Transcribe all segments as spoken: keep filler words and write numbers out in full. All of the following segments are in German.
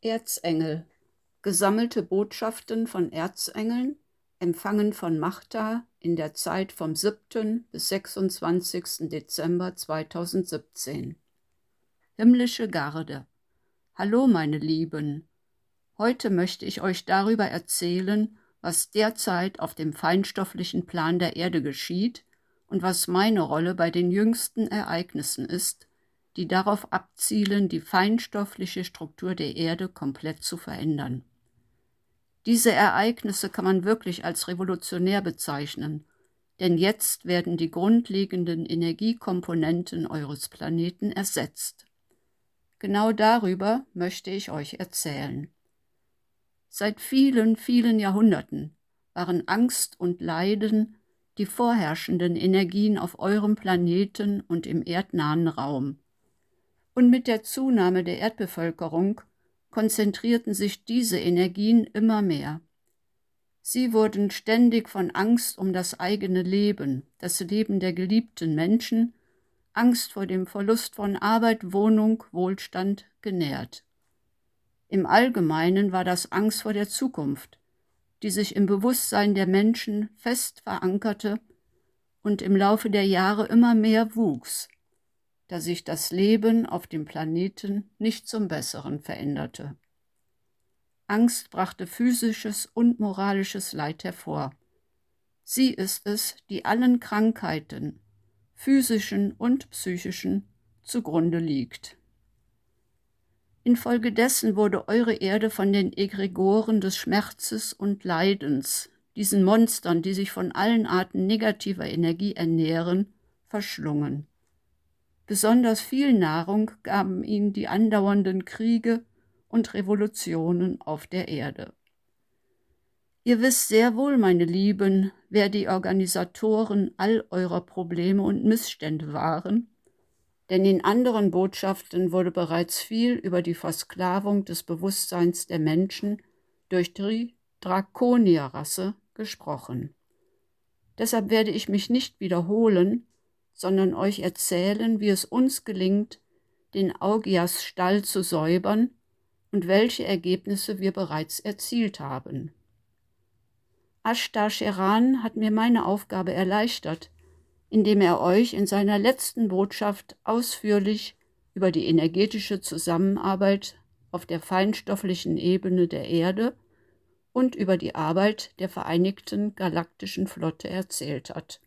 Erzengel. Gesammelte Botschaften von Erzengeln, empfangen von Martha in der Zeit vom siebten bis sechsundzwanzigsten Dezember zweitausendsiebzehn. Himmlische Garde. Hallo meine Lieben. Heute möchte ich euch darüber erzählen, was derzeit auf dem feinstofflichen Plan der Erde geschieht und was meine Rolle bei den jüngsten Ereignissen ist, die darauf abzielen, die feinstoffliche Struktur der Erde komplett zu verändern. Diese Ereignisse kann man wirklich als revolutionär bezeichnen, denn jetzt werden die grundlegenden Energiekomponenten eures Planeten ersetzt. Genau darüber möchte ich euch erzählen. Seit vielen, vielen Jahrhunderten waren Angst und Leiden die vorherrschenden Energien auf eurem Planeten und im erdnahen Raum. Und mit der Zunahme der Erdbevölkerung konzentrierten sich diese Energien immer mehr. Sie wurden ständig von Angst um das eigene Leben, das Leben der geliebten Menschen, Angst vor dem Verlust von Arbeit, Wohnung, Wohlstand genährt. Im Allgemeinen war das Angst vor der Zukunft, die sich im Bewusstsein der Menschen fest verankerte und im Laufe der Jahre immer mehr wuchs, da sich das Leben auf dem Planeten nicht zum Besseren veränderte. Angst brachte physisches und moralisches Leid hervor. Sie ist es, die allen Krankheiten, physischen und psychischen, zugrunde liegt. Infolgedessen wurde eure Erde von den Egregoren des Schmerzes und Leidens, diesen Monstern, die sich von allen Arten negativer Energie ernähren, verschlungen. Besonders viel Nahrung gaben ihnen die andauernden Kriege und Revolutionen auf der Erde. Ihr wisst sehr wohl, meine Lieben, wer die Organisatoren all eurer Probleme und Missstände waren, denn in anderen Botschaften wurde bereits viel über die Versklavung des Bewusstseins der Menschen durch die Drakonierrasse gesprochen. Deshalb werde ich mich nicht wiederholen, sondern euch erzählen, wie es uns gelingt, den Augias-Stall zu säubern und welche Ergebnisse wir bereits erzielt haben. Ashtar Sheran hat mir meine Aufgabe erleichtert, indem er euch in seiner letzten Botschaft ausführlich über die energetische Zusammenarbeit auf der feinstofflichen Ebene der Erde und über die Arbeit der Vereinigten Galaktischen Flotte erzählt hat.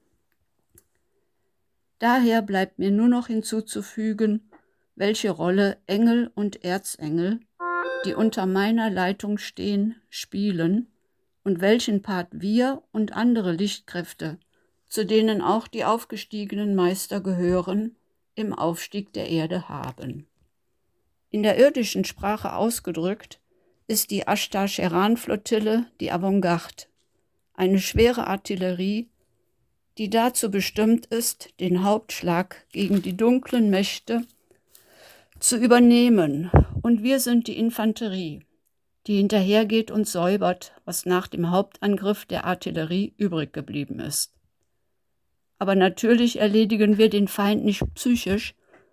Daher bleibt mir nur noch hinzuzufügen, welche Rolle Engel und Erzengel, die unter meiner Leitung stehen, spielen und welchen Part wir und andere Lichtkräfte, zu denen auch die aufgestiegenen Meister gehören, im Aufstieg der Erde haben. In der irdischen Sprache ausgedrückt ist die Ashtar Sheran-Flottille die Avantgarde, eine schwere Artillerie, die dazu bestimmt ist, den Hauptschlag gegen die dunklen Mächte zu übernehmen. Und wir sind die Infanterie, die hinterhergeht und säubert, was nach dem Hauptangriff der Artillerie übrig geblieben ist. Aber natürlich erledigen wir den Feind nicht psychisch,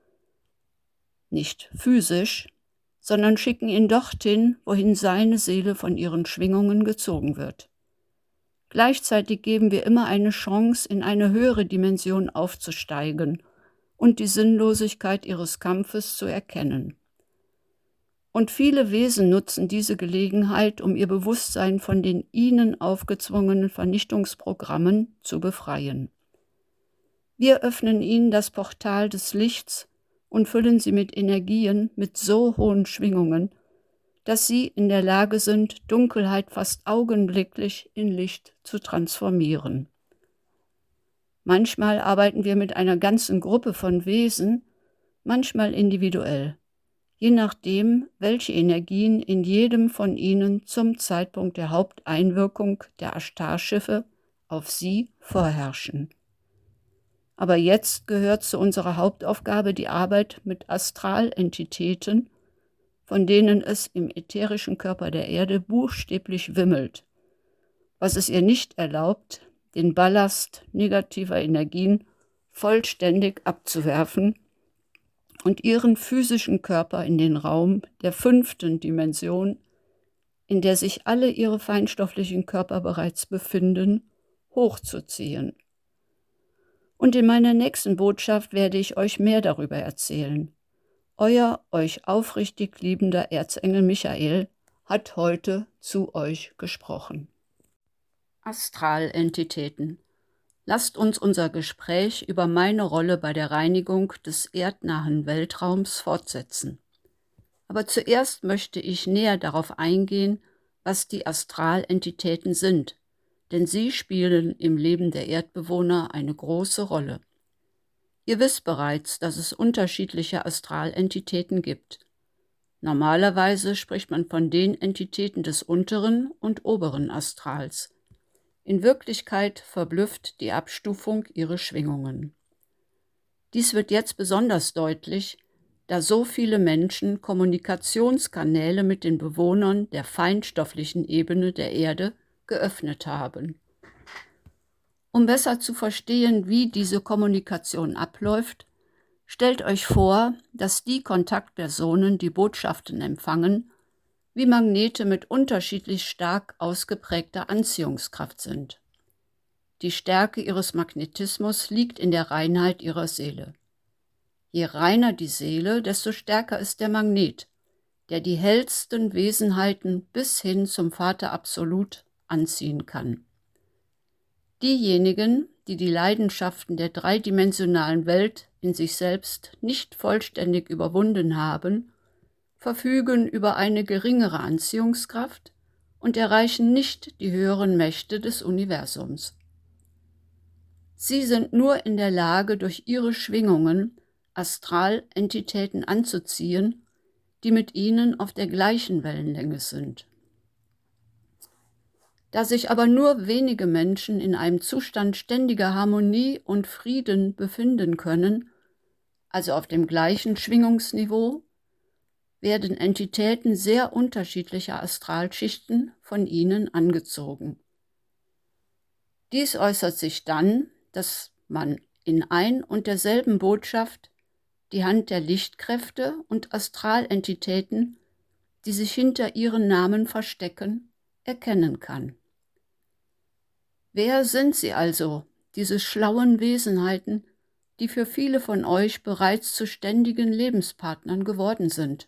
nicht physisch, sondern schicken ihn dorthin, wohin seine Seele von ihren Schwingungen gezogen wird. Gleichzeitig geben wir immer eine Chance, in eine höhere Dimension aufzusteigen und die Sinnlosigkeit ihres Kampfes zu erkennen. Und viele Wesen nutzen diese Gelegenheit, um ihr Bewusstsein von den ihnen aufgezwungenen Vernichtungsprogrammen zu befreien. Wir öffnen ihnen das Portal des Lichts und füllen sie mit Energien mit so hohen Schwingungen, dass sie in der Lage sind, Dunkelheit fast augenblicklich in Licht zu transformieren. Manchmal arbeiten wir mit einer ganzen Gruppe von Wesen, manchmal individuell, je nachdem, welche Energien in jedem von ihnen zum Zeitpunkt der Haupteinwirkung der Ashtar-Schiffe auf sie vorherrschen. Aber jetzt gehört zu unserer Hauptaufgabe die Arbeit mit Astralentitäten, von denen es im ätherischen Körper der Erde buchstäblich wimmelt, was es ihr nicht erlaubt, den Ballast negativer Energien vollständig abzuwerfen und ihren physischen Körper in den Raum der fünften Dimension, in der sich alle ihre feinstofflichen Körper bereits befinden, hochzuziehen. Und in meiner nächsten Botschaft werde ich euch mehr darüber erzählen. Euer euch aufrichtig liebender Erzengel Michael hat heute zu euch gesprochen. Astralentitäten. Lasst uns unser Gespräch über meine Rolle bei der Reinigung des erdnahen Weltraums fortsetzen. Aber zuerst möchte ich näher darauf eingehen, was die Astralentitäten sind, denn sie spielen im Leben der Erdbewohner eine große Rolle. Ihr wisst bereits, dass es unterschiedliche Astralentitäten gibt. Normalerweise spricht man von den Entitäten des unteren und oberen Astrals. In Wirklichkeit verblüfft die Abstufung ihre Schwingungen. Dies wird jetzt besonders deutlich, da so viele Menschen Kommunikationskanäle mit den Bewohnern der feinstofflichen Ebene der Erde geöffnet haben. Um besser zu verstehen, wie diese Kommunikation abläuft, stellt euch vor, dass die Kontaktpersonen die Botschaften empfangen, wie Magnete mit unterschiedlich stark ausgeprägter Anziehungskraft sind. Die Stärke ihres Magnetismus liegt in der Reinheit ihrer Seele. Je reiner die Seele, desto stärker ist der Magnet, der die hellsten Wesenheiten bis hin zum Vater Absolut anziehen kann. Diejenigen, die die Leidenschaften der dreidimensionalen Welt in sich selbst nicht vollständig überwunden haben, verfügen über eine geringere Anziehungskraft und erreichen nicht die höheren Mächte des Universums. Sie sind nur in der Lage, durch ihre Schwingungen Astralentitäten anzuziehen, die mit ihnen auf der gleichen Wellenlänge sind. Da sich aber nur wenige Menschen in einem Zustand ständiger Harmonie und Frieden befinden können, also auf dem gleichen Schwingungsniveau, werden Entitäten sehr unterschiedlicher Astralschichten von ihnen angezogen. Dies äußert sich dann, dass man in ein und derselben Botschaft die Hand der Lichtkräfte und Astralentitäten, die sich hinter ihren Namen verstecken, erkennen kann. Wer sind sie also, diese schlauen Wesenheiten, die für viele von euch bereits zu ständigen Lebenspartnern geworden sind?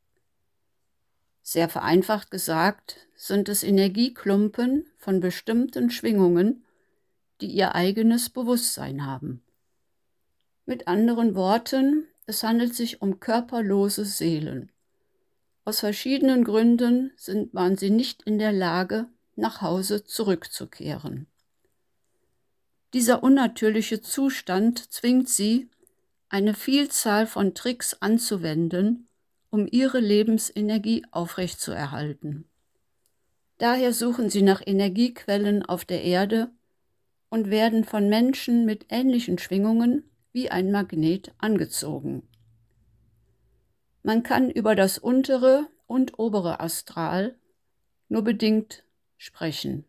Sehr vereinfacht gesagt, sind es Energieklumpen von bestimmten Schwingungen, die ihr eigenes Bewusstsein haben. Mit anderen Worten, es handelt sich um körperlose Seelen. Aus verschiedenen Gründen sind, waren sie nicht in der Lage, nach Hause zurückzukehren. Dieser unnatürliche Zustand zwingt sie, eine Vielzahl von Tricks anzuwenden, um ihre Lebensenergie aufrechtzuerhalten. Daher suchen sie nach Energiequellen auf der Erde und werden von Menschen mit ähnlichen Schwingungen wie ein Magnet angezogen. Man kann über das untere und obere Astral nur bedingt sprechen.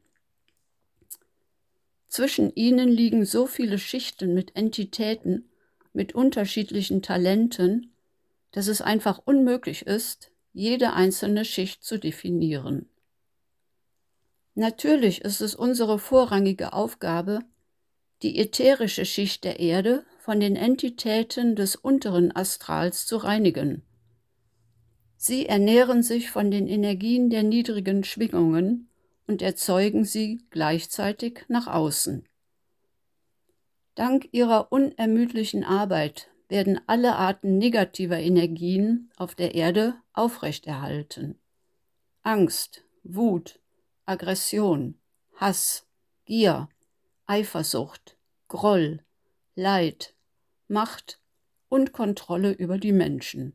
Zwischen ihnen liegen so viele Schichten mit Entitäten, mit unterschiedlichen Talenten, dass es einfach unmöglich ist, jede einzelne Schicht zu definieren. Natürlich ist es unsere vorrangige Aufgabe, die ätherische Schicht der Erde von den Entitäten des unteren Astrals zu reinigen. Sie ernähren sich von den Energien der niedrigen Schwingungen und erzeugen sie gleichzeitig nach außen. Dank ihrer unermüdlichen Arbeit werden alle Arten negativer Energien auf der Erde aufrechterhalten. Angst, Wut, Aggression, Hass, Gier, Eifersucht, Groll, Leid, Macht und Kontrolle über die Menschen.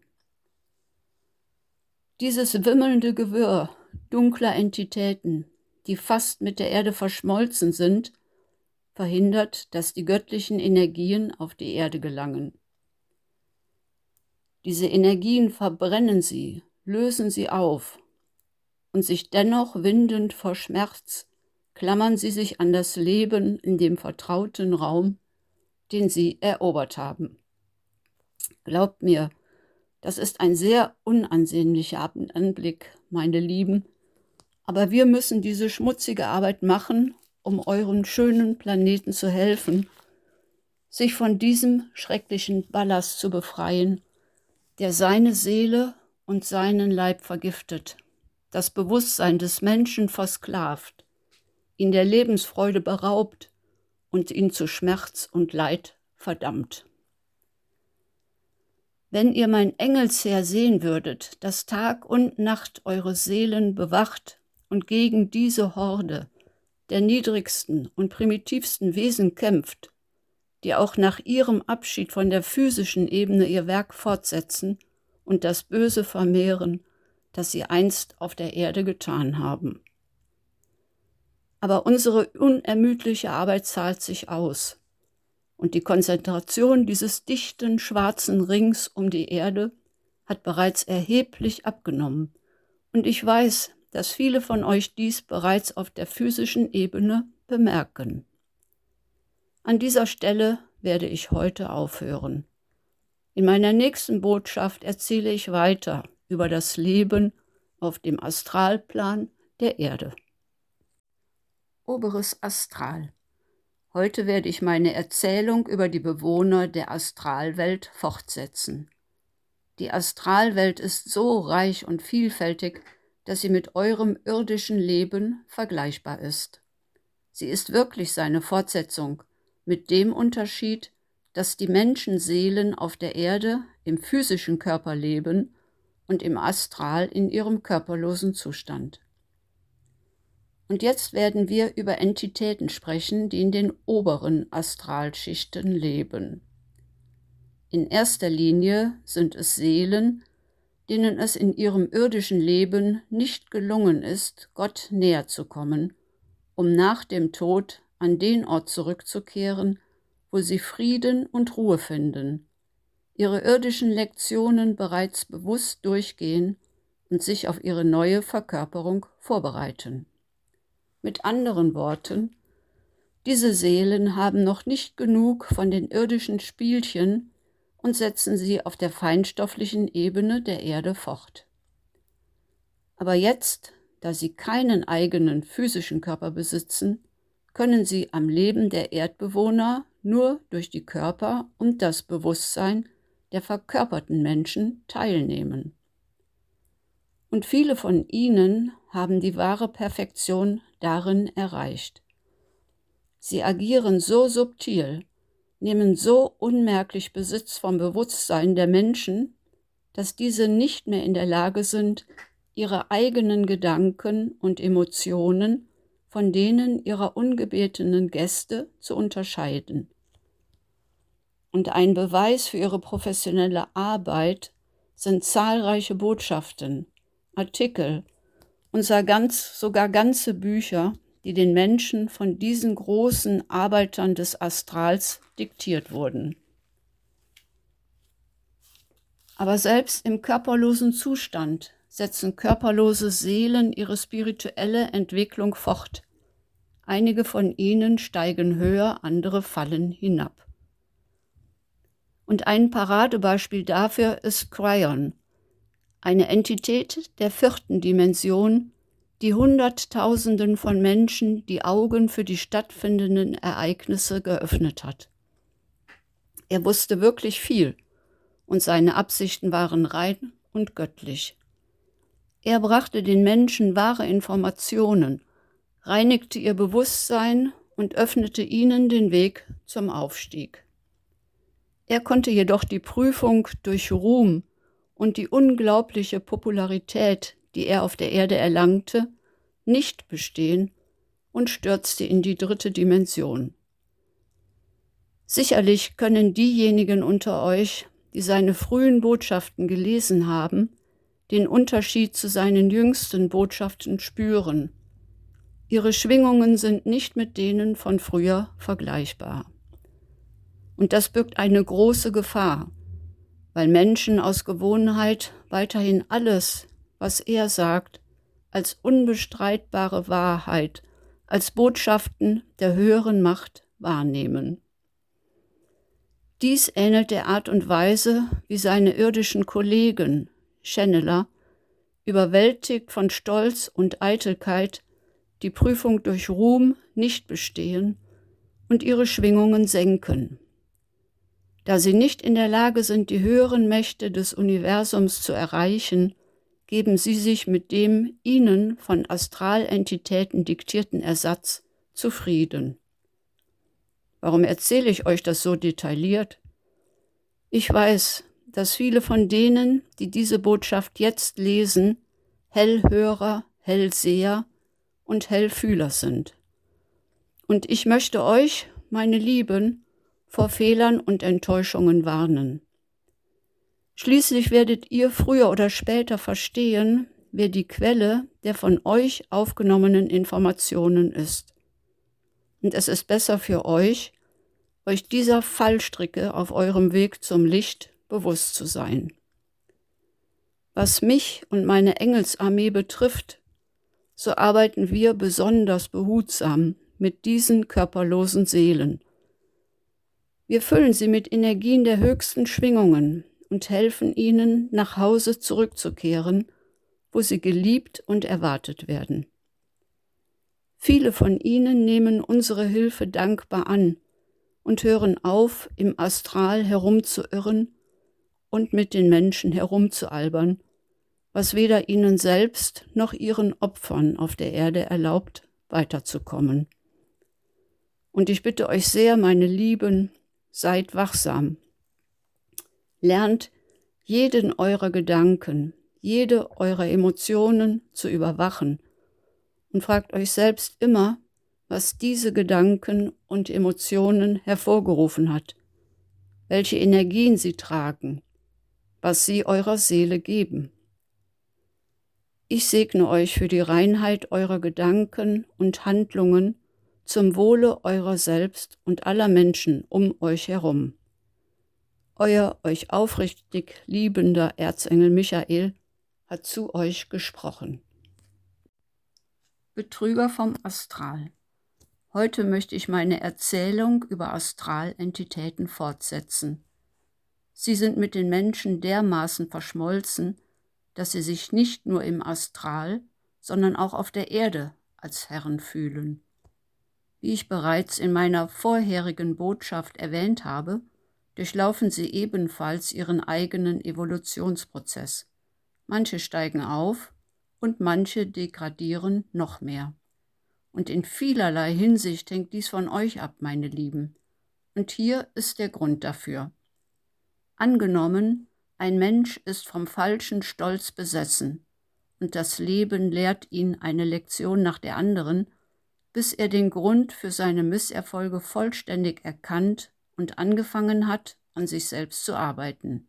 Dieses wimmelnde Gewirr dunkler Entitäten, die fast mit der Erde verschmolzen sind, verhindert, dass die göttlichen Energien auf die Erde gelangen. Diese Energien verbrennen sie, lösen sie auf, und sich dennoch windend vor Schmerz klammern sie sich an das Leben in dem vertrauten Raum, den sie erobert haben. Glaubt mir, das ist ein sehr unansehnlicher Anblick, meine Lieben, aber wir müssen diese schmutzige Arbeit machen, um euren schönen Planeten zu helfen, sich von diesem schrecklichen Ballast zu befreien, der seine Seele und seinen Leib vergiftet, das Bewusstsein des Menschen versklavt, ihn der Lebensfreude beraubt und ihn zu Schmerz und Leid verdammt. Wenn ihr mein Engelsheer sehen würdet, das Tag und Nacht eure Seelen bewacht und gegen diese Horde der niedrigsten und primitivsten Wesen kämpft, die auch nach ihrem Abschied von der physischen Ebene ihr Werk fortsetzen und das Böse vermehren, das sie einst auf der Erde getan haben. Aber unsere unermüdliche Arbeit zahlt sich aus, und die Konzentration dieses dichten, schwarzen Rings um die Erde hat bereits erheblich abgenommen, und ich weiß, dass viele von euch dies bereits auf der physischen Ebene bemerken. An dieser Stelle werde ich heute aufhören. In meiner nächsten Botschaft erzähle ich weiter über das Leben auf dem Astralplan der Erde. Oberes Astral. Heute werde ich meine Erzählung über die Bewohner der Astralwelt fortsetzen. Die Astralwelt ist so reich und vielfältig, dass sie mit eurem irdischen Leben vergleichbar ist. Sie ist wirklich seine Fortsetzung, mit dem Unterschied, dass die Menschenseelen auf der Erde im physischen Körper leben und im Astral in ihrem körperlosen Zustand. Und jetzt werden wir über Entitäten sprechen, die in den oberen Astralschichten leben. In erster Linie sind es Seelen, denen es in ihrem irdischen Leben nicht gelungen ist, Gott näher zu kommen, um nach dem Tod an den Ort zurückzukehren, wo sie Frieden und Ruhe finden, ihre irdischen Lektionen bereits bewusst durchgehen und sich auf ihre neue Verkörperung vorbereiten. Mit anderen Worten, diese Seelen haben noch nicht genug von den irdischen Spielchen und setzen sie auf der feinstofflichen Ebene der Erde fort. Aber jetzt, da sie keinen eigenen physischen Körper besitzen, können sie am Leben der Erdbewohner nur durch die Körper und das Bewusstsein der verkörperten Menschen teilnehmen. Und viele von ihnen haben die wahre Perfektion darin erreicht. Sie agieren so subtil, nehmen so unmerklich Besitz vom Bewusstsein der Menschen, dass diese nicht mehr in der Lage sind, ihre eigenen Gedanken und Emotionen von denen ihrer ungebetenen Gäste zu unterscheiden. Und ein Beweis für ihre professionelle Arbeit sind zahlreiche Botschaften, Artikel und sogar ganze Bücher, die den Menschen von diesen großen Arbeitern des Astrals diktiert wurden. Aber selbst im körperlosen Zustand setzen körperlose Seelen ihre spirituelle Entwicklung fort. Einige von ihnen steigen höher, andere fallen hinab. Und ein Paradebeispiel dafür ist Kryon, eine Entität der vierten Dimension, die Hunderttausenden von Menschen die Augen für die stattfindenden Ereignisse geöffnet hat. Er wusste wirklich viel und seine Absichten waren rein und göttlich. Er brachte den Menschen wahre Informationen, reinigte ihr Bewusstsein und öffnete ihnen den Weg zum Aufstieg. Er konnte jedoch die Prüfung durch Ruhm und die unglaubliche Popularität, die er auf der Erde erlangte, nicht bestehen und stürzte in die dritte Dimension. Sicherlich können diejenigen unter euch, die seine frühen Botschaften gelesen haben, den Unterschied zu seinen jüngsten Botschaften spüren. Ihre Schwingungen sind nicht mit denen von früher vergleichbar. Und das birgt eine große Gefahr, weil Menschen aus Gewohnheit weiterhin alles, was er sagt, als unbestreitbare Wahrheit, als Botschaften der höheren Macht wahrnehmen. Dies ähnelt der Art und Weise, wie seine irdischen Kollegen, Channeler, überwältigt von Stolz und Eitelkeit, die Prüfung durch Ruhm nicht bestehen und ihre Schwingungen senken. Da sie nicht in der Lage sind, die höheren Mächte des Universums zu erreichen, geben sie sich mit dem ihnen von Astralentitäten diktierten Ersatz zufrieden. Warum erzähle ich euch das so detailliert? Ich weiß, dass viele von denen, die diese Botschaft jetzt lesen, Hellhörer, Hellseher und Hellfühler sind. Und ich möchte euch, meine Lieben, vor Fehlern und Enttäuschungen warnen. Schließlich werdet ihr früher oder später verstehen, wer die Quelle der von euch aufgenommenen Informationen ist. Und es ist besser für euch, euch dieser Fallstricke auf eurem Weg zum Licht bewusst zu sein. Was mich und meine Engelsarmee betrifft, so arbeiten wir besonders behutsam mit diesen körperlosen Seelen. Wir füllen sie mit Energien der höchsten Schwingungen und helfen ihnen, nach Hause zurückzukehren, wo sie geliebt und erwartet werden. Viele von ihnen nehmen unsere Hilfe dankbar an und hören auf, im Astral herumzuirren und mit den Menschen herumzualbern, was weder ihnen selbst noch ihren Opfern auf der Erde erlaubt, weiterzukommen. Und ich bitte euch sehr, meine Lieben, seid wachsam. Lernt jeden eurer Gedanken, jede eurer Emotionen zu überwachen und fragt euch selbst immer, was diese Gedanken und Emotionen hervorgerufen hat, welche Energien sie tragen, was sie eurer Seele geben. Ich segne euch für die Reinheit eurer Gedanken und Handlungen zum Wohle eurer selbst und aller Menschen um euch herum. Euer euch aufrichtig liebender Erzengel Michael hat zu euch gesprochen. Betrüger vom Astral. Heute möchte ich meine Erzählung über Astralentitäten fortsetzen. Sie sind mit den Menschen dermaßen verschmolzen, dass sie sich nicht nur im Astral, sondern auch auf der Erde als Herren fühlen. Wie ich bereits in meiner vorherigen Botschaft erwähnt habe, durchlaufen sie ebenfalls ihren eigenen Evolutionsprozess. Manche steigen auf und manche degradieren noch mehr. Und in vielerlei Hinsicht hängt dies von euch ab, meine Lieben. Und hier ist der Grund dafür. Angenommen, ein Mensch ist vom falschen Stolz besessen und das Leben lehrt ihn eine Lektion nach der anderen, bis er den Grund für seine Misserfolge vollständig erkannt und angefangen hat, an sich selbst zu arbeiten.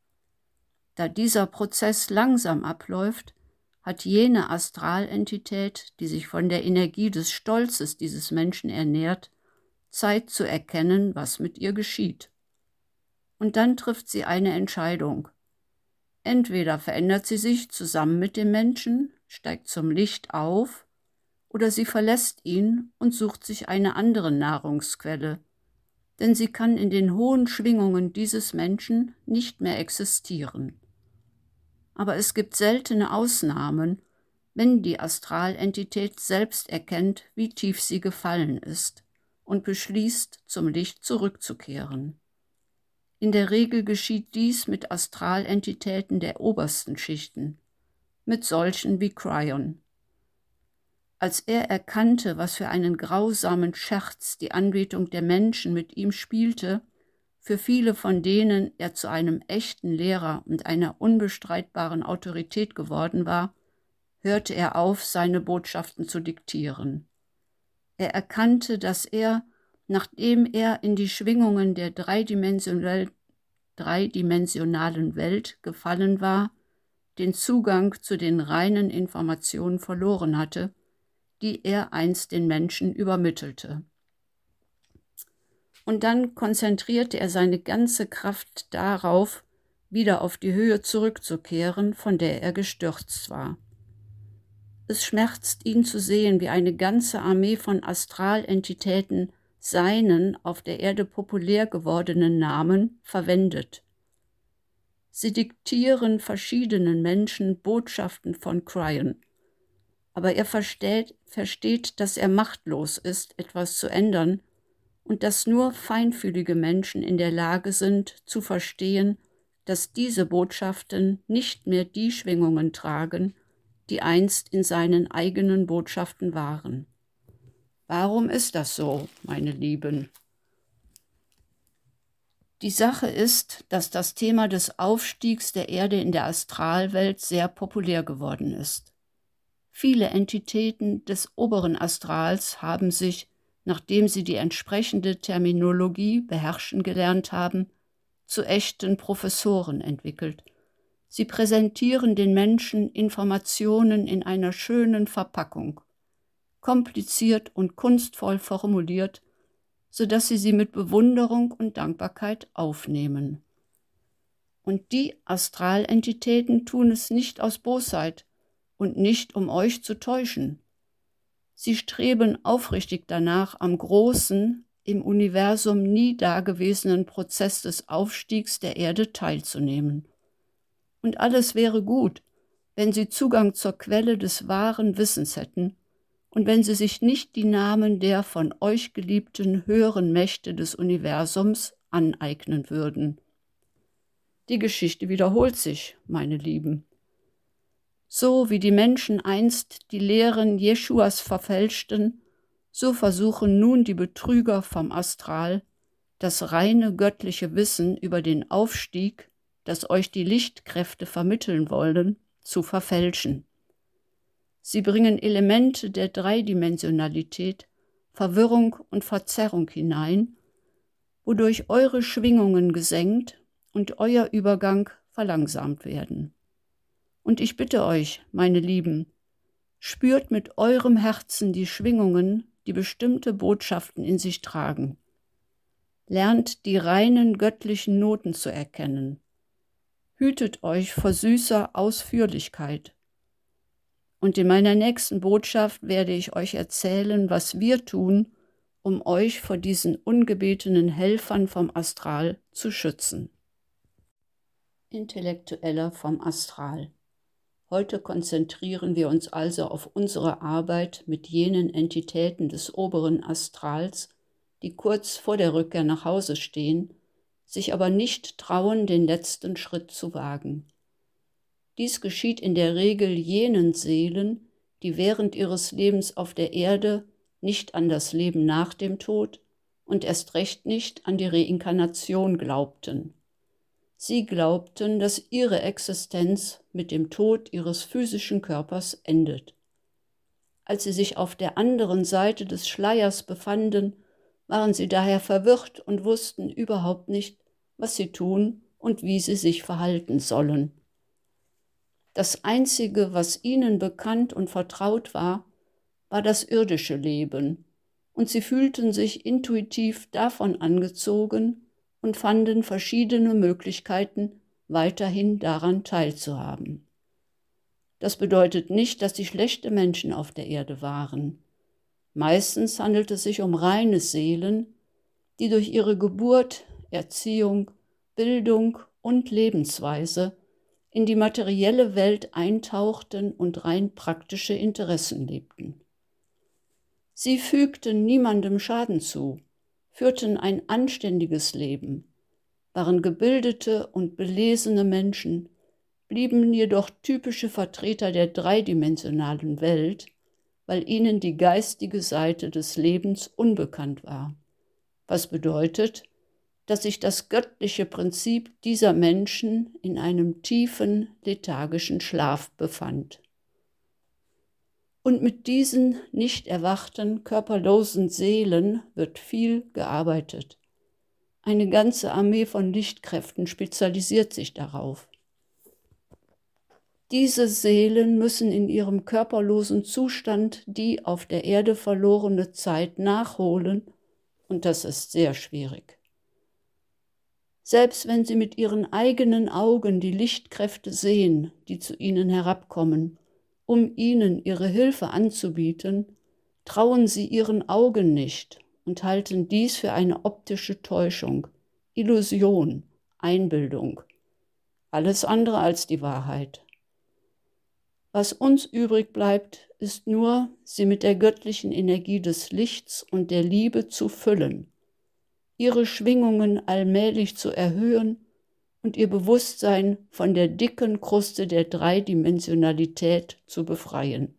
Da dieser Prozess langsam abläuft, hat jene Astralentität, die sich von der Energie des Stolzes dieses Menschen ernährt, Zeit zu erkennen, was mit ihr geschieht. Und dann trifft sie eine Entscheidung. Entweder verändert sie sich zusammen mit dem Menschen, steigt zum Licht auf, oder sie verlässt ihn und sucht sich eine andere Nahrungsquelle, denn sie kann in den hohen Schwingungen dieses Menschen nicht mehr existieren. Aber es gibt seltene Ausnahmen, wenn die Astralentität selbst erkennt, wie tief sie gefallen ist und beschließt, zum Licht zurückzukehren. In der Regel geschieht dies mit Astralentitäten der obersten Schichten, mit solchen wie Cryon. Als er erkannte, was für einen grausamen Scherz die Anbetung der Menschen mit ihm spielte, für viele von denen er zu einem echten Lehrer und einer unbestreitbaren Autorität geworden war, hörte er auf, seine Botschaften zu diktieren. Er erkannte, dass er, nachdem er in die Schwingungen der dreidimensional, dreidimensionalen Welt gefallen war, den Zugang zu den reinen Informationen verloren hatte, die er einst den Menschen übermittelte. Und dann konzentrierte er seine ganze Kraft darauf, wieder auf die Höhe zurückzukehren, von der er gestürzt war. Es schmerzt ihn zu sehen, wie eine ganze Armee von Astralentitäten seinen auf der Erde populär gewordenen Namen verwendet. Sie diktieren verschiedenen Menschen Botschaften von Cryon, aber er versteht, versteht, dass er machtlos ist, etwas zu ändern und dass nur feinfühlige Menschen in der Lage sind, zu verstehen, dass diese Botschaften nicht mehr die Schwingungen tragen, die einst in seinen eigenen Botschaften waren. Warum ist das so, meine Lieben? Die Sache ist, dass das Thema des Aufstiegs der Erde in der Astralwelt sehr populär geworden ist. Viele Entitäten des oberen Astrals haben sich, nachdem sie die entsprechende Terminologie beherrschen gelernt haben, zu echten Professoren entwickelt. Sie präsentieren den Menschen Informationen in einer schönen Verpackung, kompliziert und kunstvoll formuliert, sodass sie sie mit Bewunderung und Dankbarkeit aufnehmen. Und die Astralentitäten tun es nicht aus Bosheit und nicht, um euch zu täuschen. Sie streben aufrichtig danach, am großen, im Universum nie dagewesenen Prozess des Aufstiegs der Erde teilzunehmen. Und alles wäre gut, wenn sie Zugang zur Quelle des wahren Wissens hätten und wenn sie sich nicht die Namen der von euch geliebten höheren Mächte des Universums aneignen würden. Die Geschichte wiederholt sich, meine Lieben. So wie die Menschen einst die Lehren Jeschuas verfälschten, so versuchen nun die Betrüger vom Astral, das reine göttliche Wissen über den Aufstieg, das euch die Lichtkräfte vermitteln wollen, zu verfälschen. Sie bringen Elemente der Dreidimensionalität, Verwirrung und Verzerrung hinein, wodurch eure Schwingungen gesenkt und euer Übergang verlangsamt werden. Und ich bitte euch, meine Lieben, spürt mit eurem Herzen die Schwingungen, die bestimmte Botschaften in sich tragen. Lernt die reinen göttlichen Noten zu erkennen. Hütet euch vor süßer Ausführlichkeit. Und in meiner nächsten Botschaft werde ich euch erzählen, was wir tun, um euch vor diesen ungebetenen Helfern vom Astral zu schützen. Intellektueller vom Astral. Heute konzentrieren wir uns also auf unsere Arbeit mit jenen Entitäten des oberen Astrals, die kurz vor der Rückkehr nach Hause stehen, sich aber nicht trauen, den letzten Schritt zu wagen. Dies geschieht in der Regel jenen Seelen, die während ihres Lebens auf der Erde nicht an das Leben nach dem Tod und erst recht nicht an die Reinkarnation glaubten. Sie glaubten, dass ihre Existenz mit dem Tod ihres physischen Körpers endet. Als sie sich auf der anderen Seite des Schleiers befanden, waren sie daher verwirrt und wussten überhaupt nicht, was sie tun und wie sie sich verhalten sollen. Das Einzige, was ihnen bekannt und vertraut war, war das irdische Leben, und sie fühlten sich intuitiv davon angezogen und fanden verschiedene Möglichkeiten, weiterhin daran teilzuhaben. Das bedeutet nicht, dass sie schlechte Menschen auf der Erde waren. Meistens handelt es sich um reine Seelen, die durch ihre Geburt, Erziehung, Bildung und Lebensweise in die materielle Welt eintauchten und rein praktische Interessen lebten. Sie fügten niemandem Schaden zu, führten ein anständiges Leben, waren gebildete und belesene Menschen, blieben jedoch typische Vertreter der dreidimensionalen Welt, weil ihnen die geistige Seite des Lebens unbekannt war, was bedeutet, dass sich das göttliche Prinzip dieser Menschen in einem tiefen, lethargischen Schlaf befand. Und mit diesen nicht erwachten, körperlosen Seelen wird viel gearbeitet. Eine ganze Armee von Lichtkräften spezialisiert sich darauf. Diese Seelen müssen in ihrem körperlosen Zustand die auf der Erde verlorene Zeit nachholen, und das ist sehr schwierig. Selbst wenn sie mit ihren eigenen Augen die Lichtkräfte sehen, die zu ihnen herabkommen, um ihnen ihre Hilfe anzubieten, trauen sie ihren Augen nicht und halten dies für eine optische Täuschung, Illusion, Einbildung. Alles andere als die Wahrheit. Was uns übrig bleibt, ist nur, sie mit der göttlichen Energie des Lichts und der Liebe zu füllen, ihre Schwingungen allmählich zu erhöhen und ihr Bewusstsein von der dicken Kruste der Dreidimensionalität zu befreien.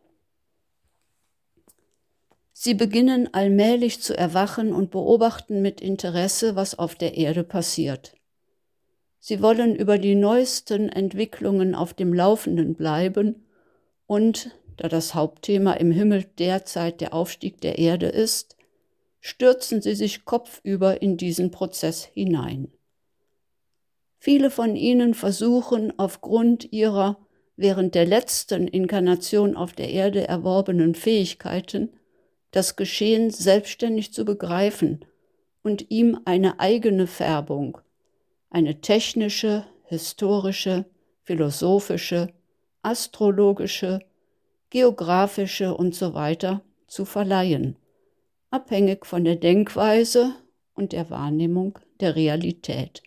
Sie beginnen allmählich zu erwachen und beobachten mit Interesse, was auf der Erde passiert. Sie wollen über die neuesten Entwicklungen auf dem Laufenden bleiben und, da das Hauptthema im Himmel derzeit der Aufstieg der Erde ist, stürzen sie sich kopfüber in diesen Prozess hinein. Viele von ihnen versuchen aufgrund ihrer während der letzten Inkarnation auf der Erde erworbenen Fähigkeiten, das Geschehen selbstständig zu begreifen und ihm eine eigene Färbung, eine technische, historische, philosophische, astrologische, geografische und so weiter zu verleihen, abhängig von der Denkweise und der Wahrnehmung der Realität.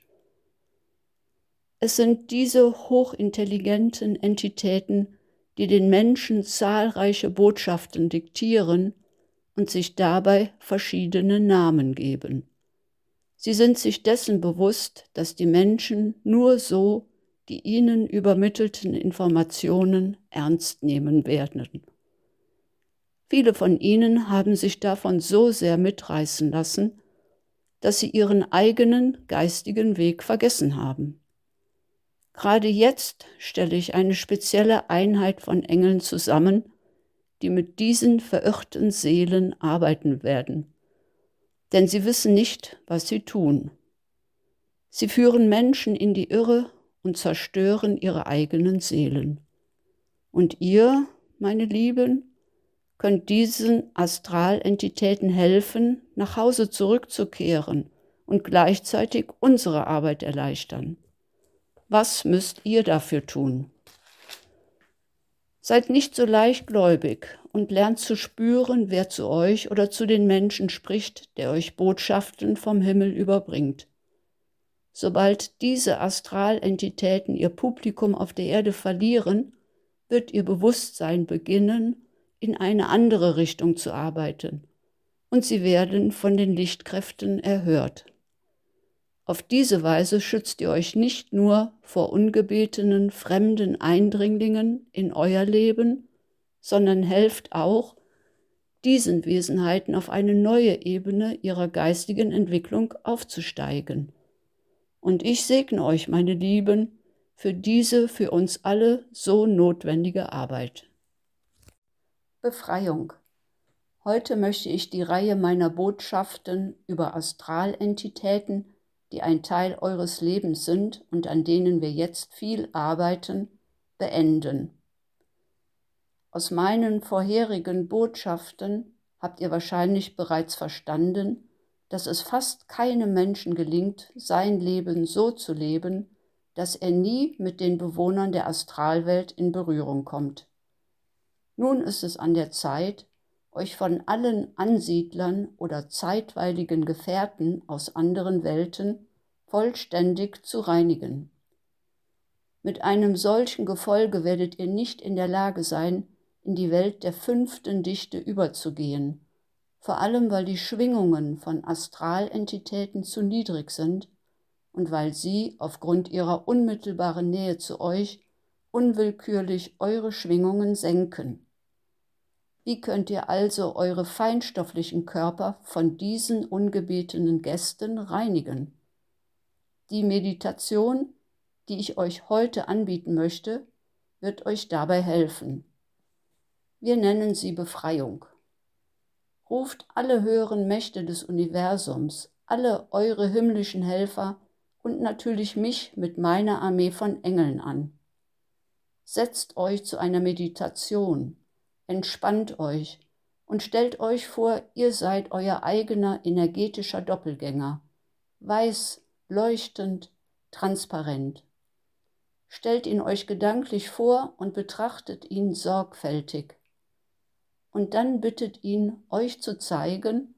Es sind diese hochintelligenten Entitäten, die den Menschen zahlreiche Botschaften diktieren und sich dabei verschiedene Namen geben. Sie sind sich dessen bewusst, dass die Menschen nur so die ihnen übermittelten Informationen ernst nehmen werden. Viele von ihnen haben sich davon so sehr mitreißen lassen, dass sie ihren eigenen geistigen Weg vergessen haben. Gerade jetzt stelle ich eine spezielle Einheit von Engeln zusammen, die mit diesen verirrten Seelen arbeiten werden. Denn sie wissen nicht, was sie tun. Sie führen Menschen in die Irre und zerstören ihre eigenen Seelen. Und ihr, meine Lieben, könnt diesen Astralentitäten helfen, nach Hause zurückzukehren und gleichzeitig unsere Arbeit erleichtern. Was müsst ihr dafür tun? Seid nicht so leichtgläubig und lernt zu spüren, wer zu euch oder zu den Menschen spricht, der euch Botschaften vom Himmel überbringt. Sobald diese Astralentitäten ihr Publikum auf der Erde verlieren, wird ihr Bewusstsein beginnen, in eine andere Richtung zu arbeiten, und sie werden von den Lichtkräften erhört. Auf diese Weise schützt ihr euch nicht nur vor ungebetenen, fremden Eindringlingen in euer Leben, sondern helft auch, diesen Wesenheiten auf eine neue Ebene ihrer geistigen Entwicklung aufzusteigen. Und ich segne euch, meine Lieben, für diese für uns alle so notwendige Arbeit. Befreiung. Heute möchte ich die Reihe meiner Botschaften über Astralentitäten, die ein Teil eures Lebens sind und an denen wir jetzt viel arbeiten, beenden. Aus meinen vorherigen Botschaften habt ihr wahrscheinlich bereits verstanden, dass es fast keinem Menschen gelingt, sein Leben so zu leben, dass er nie mit den Bewohnern der Astralwelt in Berührung kommt. Nun ist es an der Zeit, euch von allen Ansiedlern oder zeitweiligen Gefährten aus anderen Welten vollständig zu reinigen. Mit einem solchen Gefolge werdet ihr nicht in der Lage sein, in die Welt der fünften Dichte überzugehen, vor allem weil die Schwingungen von Astralentitäten zu niedrig sind und weil sie aufgrund ihrer unmittelbaren Nähe zu euch unwillkürlich eure Schwingungen senken. Wie könnt ihr also eure feinstofflichen Körper von diesen ungebetenen Gästen reinigen? Die Meditation, die ich euch heute anbieten möchte, wird euch dabei helfen. Wir nennen sie Befreiung. Ruft alle höheren Mächte des Universums, alle eure himmlischen Helfer und natürlich mich mit meiner Armee von Engeln an. Setzt euch zu einer Meditation, entspannt euch und stellt euch vor, ihr seid euer eigener energetischer Doppelgänger, weiß, leuchtend, transparent. Stellt ihn euch gedanklich vor und betrachtet ihn sorgfältig. Und dann bittet ihn, euch zu zeigen,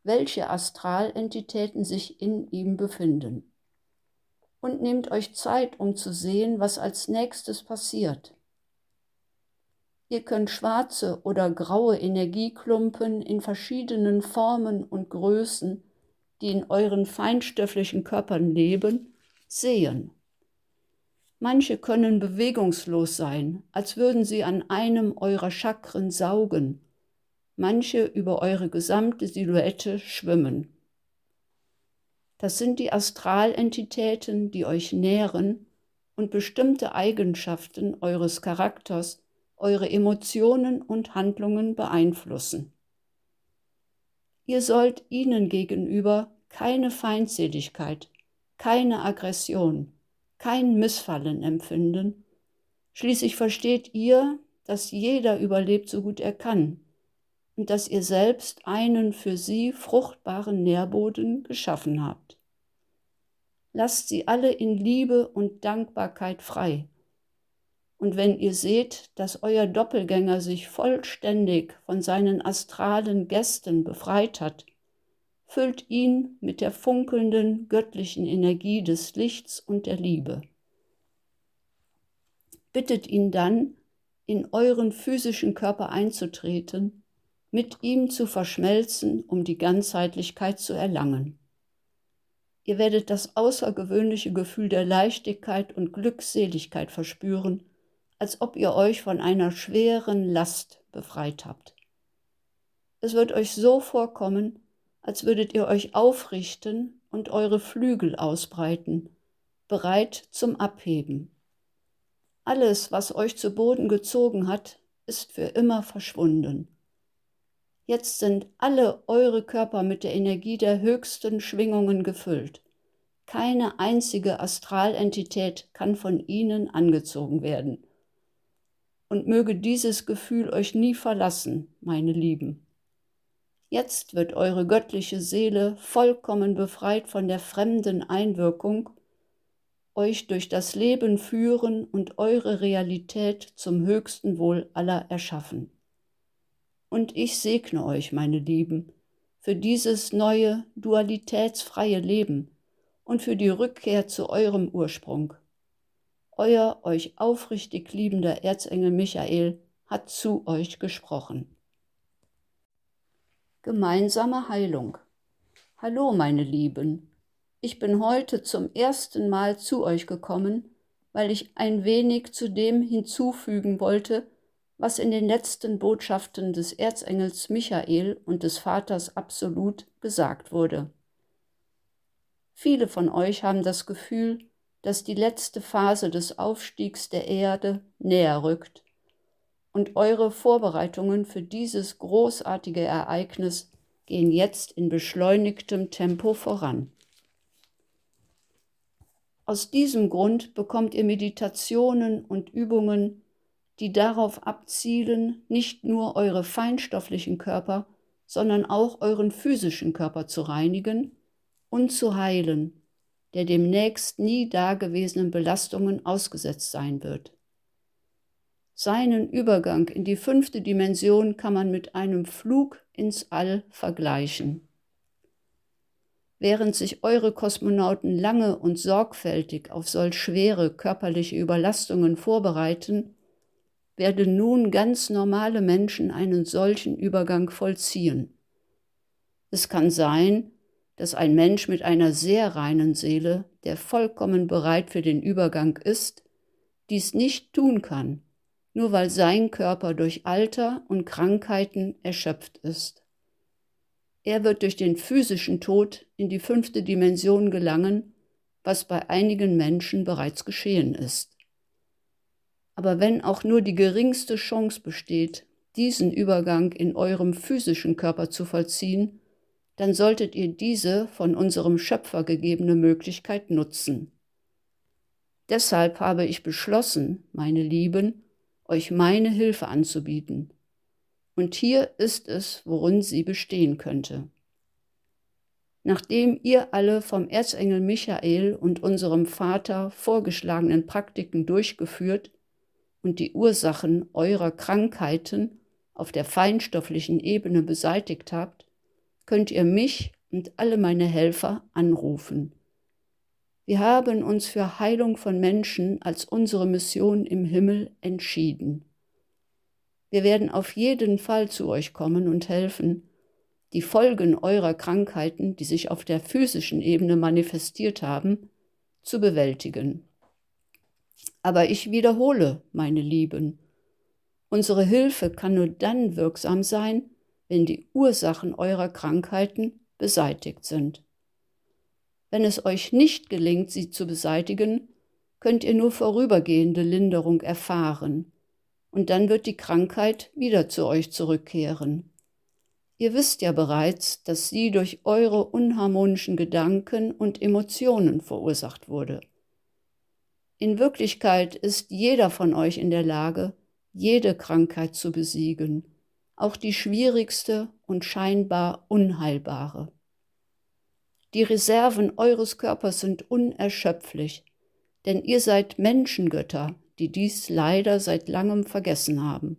welche Astralentitäten sich in ihm befinden. Und nehmt euch Zeit, um zu sehen, was als nächstes passiert. Ihr könnt schwarze oder graue Energieklumpen in verschiedenen Formen und Größen, die in euren feinstofflichen Körpern leben, sehen. Manche können bewegungslos sein, als würden sie an einem eurer Chakren saugen, manche über eure gesamte Silhouette schwimmen. Das sind die Astralentitäten, die euch nähren und bestimmte Eigenschaften eures Charakters, eure Emotionen und Handlungen beeinflussen. Ihr sollt ihnen gegenüber keine Feindseligkeit, keine Aggression, kein Missfallen empfinden. Schließlich versteht ihr, dass jeder überlebt, so gut er kann, und dass ihr selbst einen für sie fruchtbaren Nährboden geschaffen habt. Lasst sie alle in Liebe und Dankbarkeit frei. Und wenn ihr seht, dass euer Doppelgänger sich vollständig von seinen astralen Gästen befreit hat, füllt ihn mit der funkelnden göttlichen Energie des Lichts und der Liebe. Bittet ihn dann, in euren physischen Körper einzutreten, mit ihm zu verschmelzen, um die Ganzheitlichkeit zu erlangen. Ihr werdet das außergewöhnliche Gefühl der Leichtigkeit und Glückseligkeit verspüren, als ob ihr euch von einer schweren Last befreit habt. Es wird euch so vorkommen, als würdet ihr euch aufrichten und eure Flügel ausbreiten, bereit zum Abheben. Alles, was euch zu Boden gezogen hat, ist für immer verschwunden. Jetzt sind alle eure Körper mit der Energie der höchsten Schwingungen gefüllt. Keine einzige Astralentität kann von ihnen angezogen werden. Und möge dieses Gefühl euch nie verlassen, meine Lieben. Jetzt wird eure göttliche Seele vollkommen befreit von der fremden Einwirkung, euch durch das Leben führen und eure Realität zum höchsten Wohl aller erschaffen. Und ich segne euch, meine Lieben, für dieses neue, dualitätsfreie Leben und für die Rückkehr zu eurem Ursprung. Euer euch aufrichtig liebender Erzengel Michael hat zu euch gesprochen. Gemeinsame Heilung. Hallo, meine Lieben. Ich bin heute zum ersten Mal zu euch gekommen, weil ich ein wenig zu dem hinzufügen wollte, was in den letzten Botschaften des Erzengels Michael und des Vaters Absolut gesagt wurde. Viele von euch haben das Gefühl, dass die letzte Phase des Aufstiegs der Erde näher rückt und eure Vorbereitungen für dieses großartige Ereignis gehen jetzt in beschleunigtem Tempo voran. Aus diesem Grund bekommt ihr Meditationen und Übungen, die darauf abzielen, nicht nur eure feinstofflichen Körper, sondern auch euren physischen Körper zu reinigen und zu heilen, der demnächst nie dagewesenen Belastungen ausgesetzt sein wird. Seinen Übergang in die fünfte Dimension kann man mit einem Flug ins All vergleichen. Während sich eure Kosmonauten lange und sorgfältig auf solch schwere körperliche Überlastungen vorbereiten, werden nun ganz normale Menschen einen solchen Übergang vollziehen. Es kann sein, dass ein Mensch mit einer sehr reinen Seele, der vollkommen bereit für den Übergang ist, dies nicht tun kann, nur weil sein Körper durch Alter und Krankheiten erschöpft ist. Er wird durch den physischen Tod in die fünfte Dimension gelangen, was bei einigen Menschen bereits geschehen ist. Aber wenn auch nur die geringste Chance besteht, diesen Übergang in eurem physischen Körper zu vollziehen, dann solltet ihr diese von unserem Schöpfer gegebene Möglichkeit nutzen. Deshalb habe ich beschlossen, meine Lieben, euch meine Hilfe anzubieten. Und hier ist es, worin sie bestehen könnte. Nachdem ihr alle vom Erzengel Michael und unserem Vater vorgeschlagenen Praktiken durchgeführt und die Ursachen eurer Krankheiten auf der feinstofflichen Ebene beseitigt habt, könnt ihr mich und alle meine Helfer anrufen. Wir haben uns für Heilung von Menschen als unsere Mission im Himmel entschieden. Wir werden auf jeden Fall zu euch kommen und helfen, die Folgen eurer Krankheiten, die sich auf der physischen Ebene manifestiert haben, zu bewältigen. Aber ich wiederhole, meine Lieben, unsere Hilfe kann nur dann wirksam sein, wenn die Ursachen eurer Krankheiten beseitigt sind. Wenn es euch nicht gelingt, sie zu beseitigen, könnt ihr nur vorübergehende Linderung erfahren, und dann wird die Krankheit wieder zu euch zurückkehren. Ihr wisst ja bereits, dass sie durch eure unharmonischen Gedanken und Emotionen verursacht wurde. In Wirklichkeit ist jeder von euch in der Lage, jede Krankheit zu besiegen, auch die schwierigste und scheinbar unheilbare. Die Reserven eures Körpers sind unerschöpflich, denn ihr seid Menschengötter, die dies leider seit langem vergessen haben.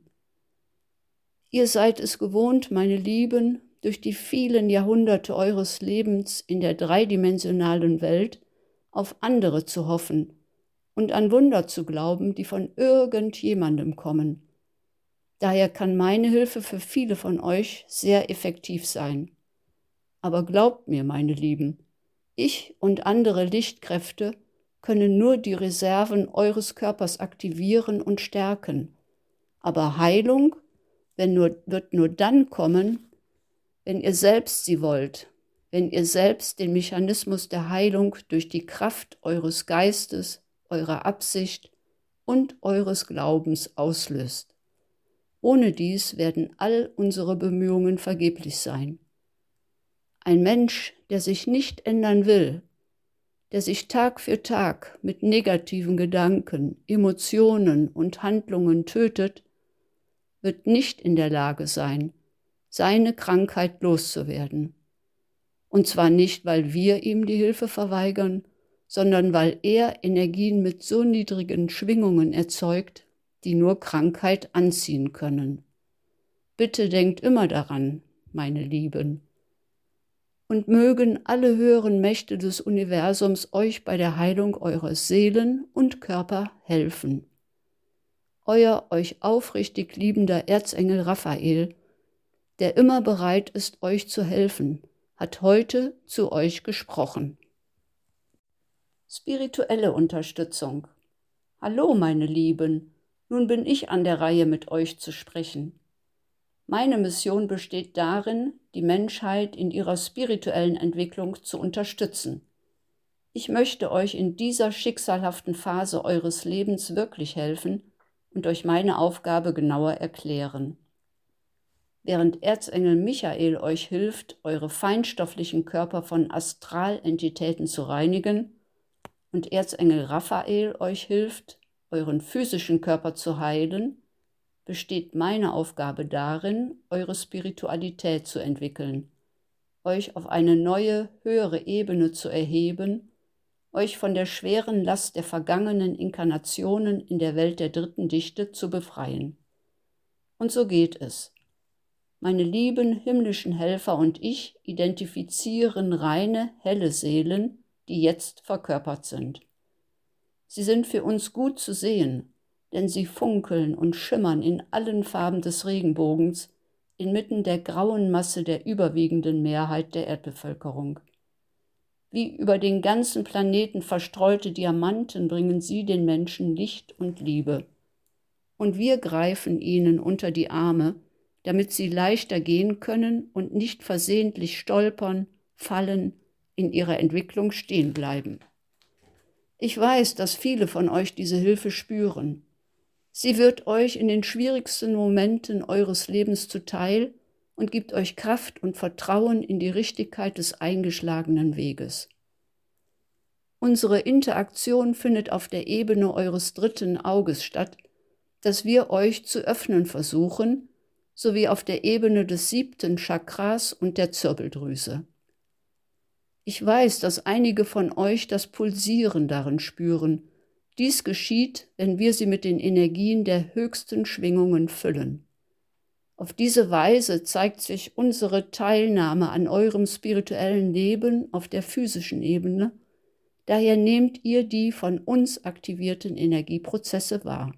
Ihr seid es gewohnt, meine Lieben, durch die vielen Jahrhunderte eures Lebens in der dreidimensionalen Welt auf andere zu hoffen und an Wunder zu glauben, die von irgendjemandem kommen. Daher kann meine Hilfe für viele von euch sehr effektiv sein. Aber glaubt mir, meine Lieben, ich und andere Lichtkräfte können nur die Reserven eures Körpers aktivieren und stärken. Aber Heilung wenn nur, wird nur dann kommen, wenn ihr selbst sie wollt, wenn ihr selbst den Mechanismus der Heilung durch die Kraft eures Geistes, eurer Absicht und eures Glaubens auslöst. Ohne dies werden all unsere Bemühungen vergeblich sein. Ein Mensch, der sich nicht ändern will, der sich Tag für Tag mit negativen Gedanken, Emotionen und Handlungen tötet, wird nicht in der Lage sein, seine Krankheit loszuwerden. Und zwar nicht, weil wir ihm die Hilfe verweigern, sondern weil er Energien mit so niedrigen Schwingungen erzeugt, die nur Krankheit anziehen können. Bitte denkt immer daran, meine Lieben. Und mögen alle höheren Mächte des Universums euch bei der Heilung eurer Seelen und Körper helfen. Euer euch aufrichtig liebender Erzengel Raphael, der immer bereit ist, euch zu helfen, hat heute zu euch gesprochen. Spirituelle Unterstützung. Hallo, meine Lieben, nun bin ich an der Reihe, mit euch zu sprechen. Meine Mission besteht darin, die Menschheit in ihrer spirituellen Entwicklung zu unterstützen. Ich möchte euch in dieser schicksalhaften Phase eures Lebens wirklich helfen und euch meine Aufgabe genauer erklären. Während Erzengel Michael euch hilft, eure feinstofflichen Körper von Astralentitäten zu reinigen und Erzengel Raphael euch hilft, euren physischen Körper zu heilen, besteht meine Aufgabe darin, eure Spiritualität zu entwickeln, euch auf eine neue, höhere Ebene zu erheben, euch von der schweren Last der vergangenen Inkarnationen in der Welt der dritten Dichte zu befreien. Und so geht es. Meine lieben himmlischen Helfer und ich identifizieren reine, helle Seelen, die jetzt verkörpert sind. Sie sind für uns gut zu sehen, denn sie funkeln und schimmern in allen Farben des Regenbogens inmitten der grauen Masse der überwiegenden Mehrheit der Erdbevölkerung. Wie über den ganzen Planeten verstreute Diamanten bringen sie den Menschen Licht und Liebe. Und wir greifen ihnen unter die Arme, damit sie leichter gehen können und nicht versehentlich stolpern, fallen, in ihrer Entwicklung stehen bleiben. Ich weiß, dass viele von euch diese Hilfe spüren. Sie wird euch in den schwierigsten Momenten eures Lebens zuteil und gibt euch Kraft und Vertrauen in die Richtigkeit des eingeschlagenen Weges. Unsere Interaktion findet auf der Ebene eures dritten Auges statt, das wir euch zu öffnen versuchen, sowie auf der Ebene des siebten Chakras und der Zirbeldrüse. Ich weiß, dass einige von euch das Pulsieren darin spüren. Dies geschieht, wenn wir sie mit den Energien der höchsten Schwingungen füllen. Auf diese Weise zeigt sich unsere Teilnahme an eurem spirituellen Leben auf der physischen Ebene. Daher nehmt ihr die von uns aktivierten Energieprozesse wahr.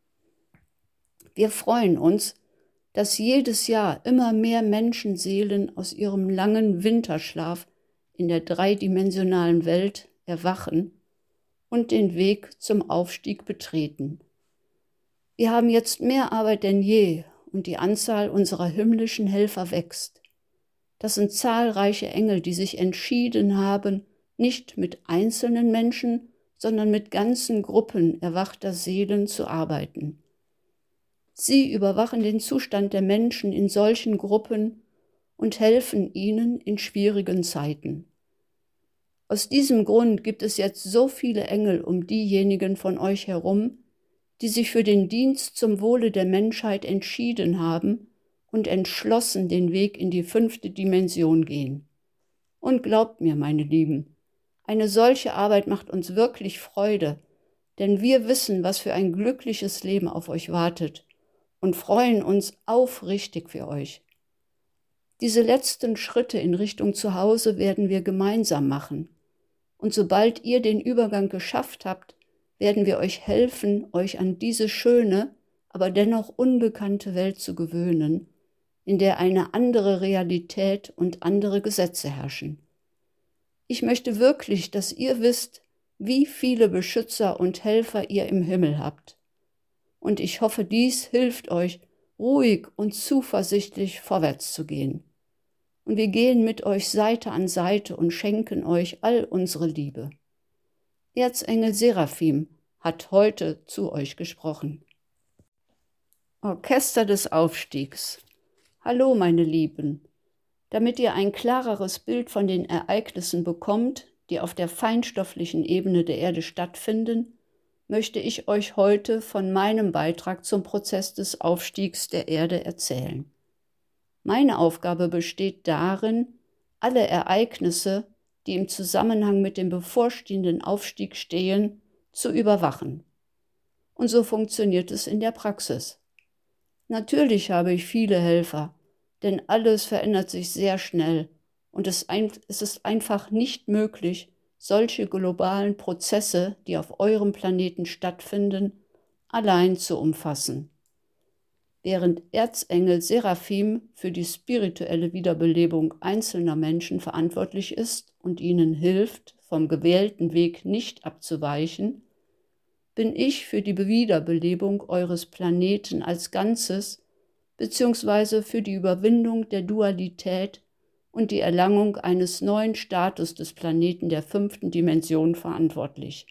Wir freuen uns, dass jedes Jahr immer mehr Menschenseelen aus ihrem langen Winterschlaf in der dreidimensionalen Welt erwachen und den Weg zum Aufstieg betreten. Wir haben jetzt mehr Arbeit denn je und die Anzahl unserer himmlischen Helfer wächst. Das sind zahlreiche Engel, die sich entschieden haben, nicht mit einzelnen Menschen, sondern mit ganzen Gruppen erwachter Seelen zu arbeiten. Sie überwachen den Zustand der Menschen in solchen Gruppen und helfen ihnen in schwierigen Zeiten. Aus diesem Grund gibt es jetzt so viele Engel um diejenigen von euch herum, die sich für den Dienst zum Wohle der Menschheit entschieden haben und entschlossen den Weg in die fünfte Dimension gehen. Und glaubt mir, meine Lieben, eine solche Arbeit macht uns wirklich Freude, denn wir wissen, was für ein glückliches Leben auf euch wartet und freuen uns aufrichtig für euch. Diese letzten Schritte in Richtung Zuhause werden wir gemeinsam machen. Und sobald ihr den Übergang geschafft habt, werden wir euch helfen, euch an diese schöne, aber dennoch unbekannte Welt zu gewöhnen, in der eine andere Realität und andere Gesetze herrschen. Ich möchte wirklich, dass ihr wisst, wie viele Beschützer und Helfer ihr im Himmel habt. Und ich hoffe, dies hilft euch, ruhig und zuversichtlich vorwärts zu gehen. Und wir gehen mit euch Seite an Seite und schenken euch all unsere Liebe. Erzengel Seraphim hat heute zu euch gesprochen. Orchester des Aufstiegs. Hallo, meine Lieben. Damit ihr ein klareres Bild von den Ereignissen bekommt, die auf der feinstofflichen Ebene der Erde stattfinden, möchte ich euch heute von meinem Beitrag zum Prozess des Aufstiegs der Erde erzählen. Meine Aufgabe besteht darin, alle Ereignisse, die im Zusammenhang mit dem bevorstehenden Aufstieg stehen, zu überwachen. Und so funktioniert es in der Praxis. Natürlich habe ich viele Helfer, denn alles verändert sich sehr schnell und es ist einfach nicht möglich, solche globalen Prozesse, die auf eurem Planeten stattfinden, allein zu umfassen. Während Erzengel Seraphim für die spirituelle Wiederbelebung einzelner Menschen verantwortlich ist und ihnen hilft, vom gewählten Weg nicht abzuweichen, bin ich für die Wiederbelebung eures Planeten als Ganzes bzw. für die Überwindung der Dualität und die Erlangung eines neuen Status des Planeten der fünften Dimension verantwortlich.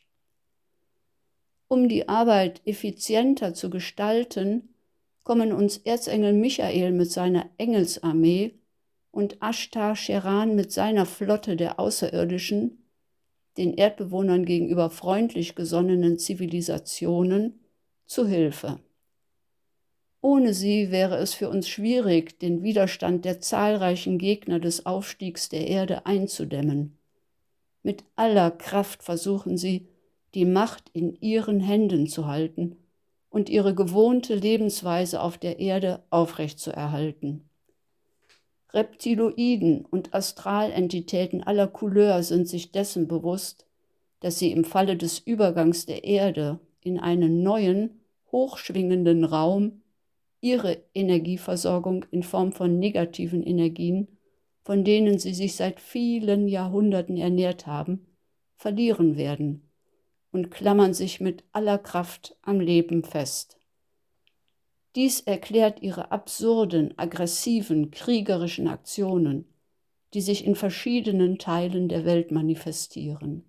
Um die Arbeit effizienter zu gestalten, kommen uns Erzengel Michael mit seiner Engelsarmee und Ashtar Sheran mit seiner Flotte der Außerirdischen, den Erdbewohnern gegenüber freundlich gesonnenen Zivilisationen, zu Hilfe. Ohne sie wäre es für uns schwierig, den Widerstand der zahlreichen Gegner des Aufstiegs der Erde einzudämmen. Mit aller Kraft versuchen sie, die Macht in ihren Händen zu halten und ihre gewohnte Lebensweise auf der Erde aufrechtzuerhalten. Reptiloiden und Astralentitäten aller Couleur sind sich dessen bewusst, dass sie im Falle des Übergangs der Erde in einen neuen, hochschwingenden Raum ihre Energieversorgung in Form von negativen Energien, von denen sie sich seit vielen Jahrhunderten ernährt haben, verlieren werden und klammern sich mit aller Kraft am Leben fest. Dies erklärt ihre absurden, aggressiven, kriegerischen Aktionen, die sich in verschiedenen Teilen der Welt manifestieren.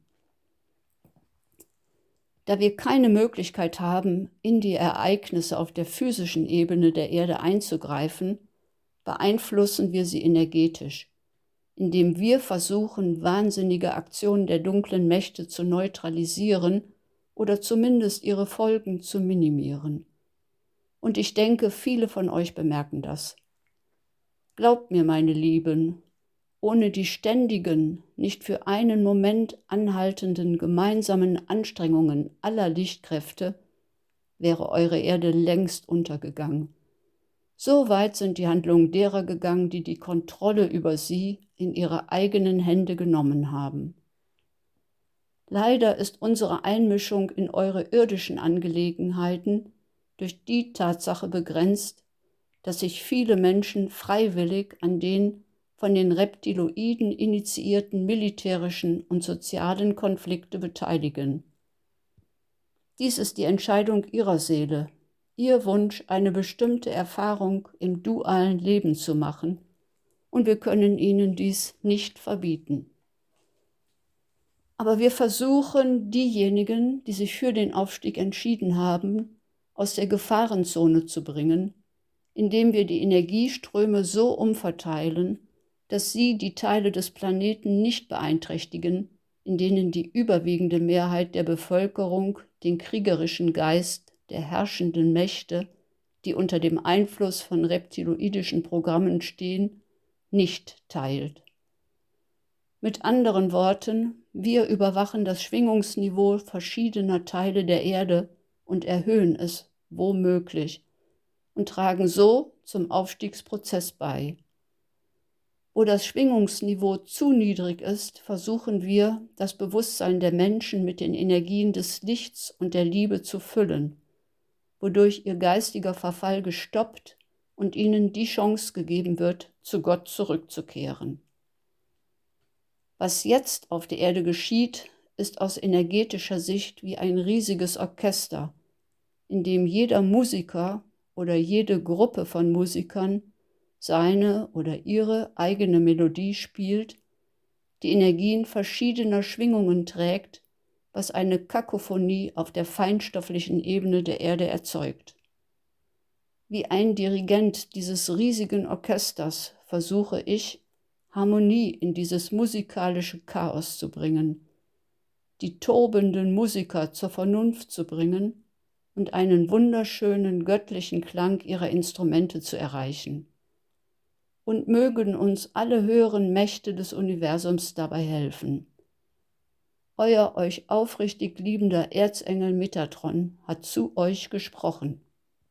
Da wir keine Möglichkeit haben, in die Ereignisse auf der physischen Ebene der Erde einzugreifen, beeinflussen wir sie energetisch, indem wir versuchen, wahnsinnige Aktionen der dunklen Mächte zu neutralisieren oder zumindest ihre Folgen zu minimieren. Und ich denke, viele von euch bemerken das. Glaubt mir, meine Lieben, ohne die ständigen, nicht für einen Moment anhaltenden gemeinsamen Anstrengungen aller Lichtkräfte wäre eure Erde längst untergegangen. So weit sind die Handlungen derer gegangen, die die Kontrolle über sie in ihre eigenen Hände genommen haben. Leider ist unsere Einmischung in eure irdischen Angelegenheiten durch die Tatsache begrenzt, dass sich viele Menschen freiwillig an den von den Reptiloiden initiierten militärischen und sozialen Konflikte beteiligen. Dies ist die Entscheidung ihrer Seele, ihr Wunsch, eine bestimmte Erfahrung im dualen Leben zu machen, und wir können ihnen dies nicht verbieten. Aber wir versuchen, diejenigen, die sich für den Aufstieg entschieden haben, aus der Gefahrenzone zu bringen, indem wir die Energieströme so umverteilen, dass sie die Teile des Planeten nicht beeinträchtigen, in denen die überwiegende Mehrheit der Bevölkerung den kriegerischen Geist der herrschenden Mächte, die unter dem Einfluss von reptiloidischen Programmen stehen, nicht teilt. Mit anderen Worten, wir überwachen das Schwingungsniveau verschiedener Teile der Erde und erhöhen es, womöglich, und tragen so zum Aufstiegsprozess bei. Wo das Schwingungsniveau zu niedrig ist, versuchen wir, das Bewusstsein der Menschen mit den Energien des Lichts und der Liebe zu füllen, wodurch ihr geistiger Verfall gestoppt und ihnen die Chance gegeben wird, zu Gott zurückzukehren. Was jetzt auf der Erde geschieht, ist aus energetischer Sicht wie ein riesiges Orchester, in dem jeder Musiker oder jede Gruppe von Musikern seine oder ihre eigene Melodie spielt, die Energien verschiedener Schwingungen trägt, was eine Kakophonie auf der feinstofflichen Ebene der Erde erzeugt. Wie ein Dirigent dieses riesigen Orchesters versuche ich, Harmonie in dieses musikalische Chaos zu bringen, die tobenden Musiker zur Vernunft zu bringen und einen wunderschönen göttlichen Klang ihrer Instrumente zu erreichen. Und mögen uns alle höheren Mächte des Universums dabei helfen. Euer euch aufrichtig liebender Erzengel Metatron hat zu euch gesprochen.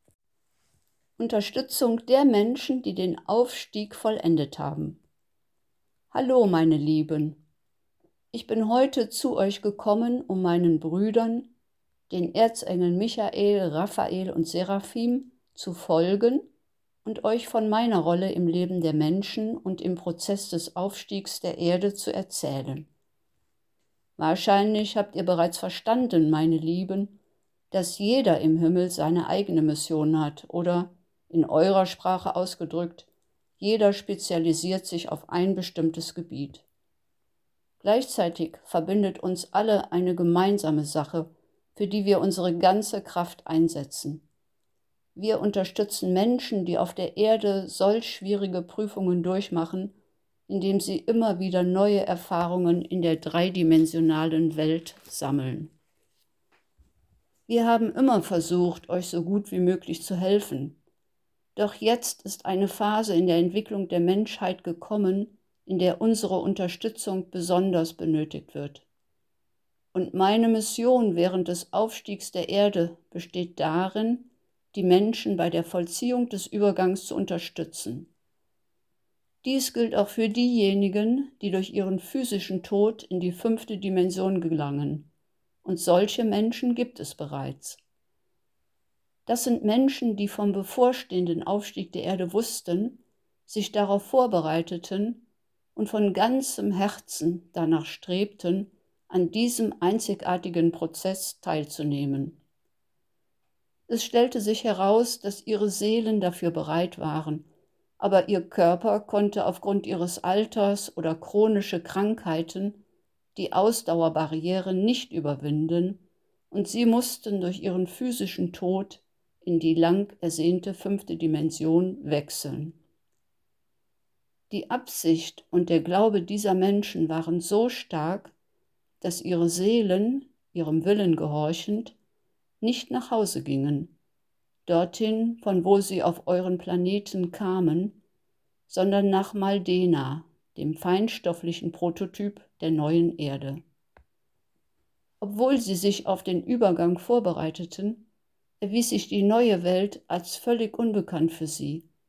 Unterstützung der Menschen, die den Aufstieg vollendet haben. Hallo, meine Lieben. Ich bin heute zu euch gekommen, um meinen Brüdern, den Erzengeln Michael, Raphael und Seraphim, zu folgen und euch von meiner Rolle im Leben der Menschen und im Prozess des Aufstiegs der Erde zu erzählen. Wahrscheinlich habt ihr bereits verstanden, meine Lieben, dass jeder im Himmel seine eigene Mission hat oder, in eurer Sprache ausgedrückt, jeder spezialisiert sich auf ein bestimmtes Gebiet. Gleichzeitig verbindet uns alle eine gemeinsame Sache, für die wir unsere ganze Kraft einsetzen. Wir unterstützen Menschen, die auf der Erde solch schwierige Prüfungen durchmachen, indem sie immer wieder neue Erfahrungen in der dreidimensionalen Welt sammeln. Wir haben immer versucht, euch so gut wie möglich zu helfen. Doch jetzt ist eine Phase in der Entwicklung der Menschheit gekommen, in der unsere Unterstützung besonders benötigt wird. Und meine Mission während des Aufstiegs der Erde besteht darin, die Menschen bei der Vollziehung des Übergangs zu unterstützen. Dies gilt auch für diejenigen, die durch ihren physischen Tod in die fünfte Dimension gelangen. Und solche Menschen gibt es bereits. Das sind Menschen, die vom bevorstehenden Aufstieg der Erde wussten, sich darauf vorbereiteten und von ganzem Herzen danach strebten, an diesem einzigartigen Prozess teilzunehmen. Es stellte sich heraus, dass ihre Seelen dafür bereit waren, aber ihr Körper konnte aufgrund ihres Alters oder chronische Krankheiten die Ausdauerbarriere nicht überwinden und sie mussten durch ihren physischen Tod in die lang ersehnte fünfte Dimension wechseln. Die Absicht und der Glaube dieser Menschen waren so stark, dass ihre Seelen, ihrem Willen gehorchend, nicht nach Hause gingen, dorthin, von wo sie auf euren Planeten kamen, sondern nach Maldena, dem feinstofflichen Prototyp der neuen Erde. Obwohl sie sich auf den Übergang vorbereiteten, erwies sich die neue Welt als völlig unbekannt für sie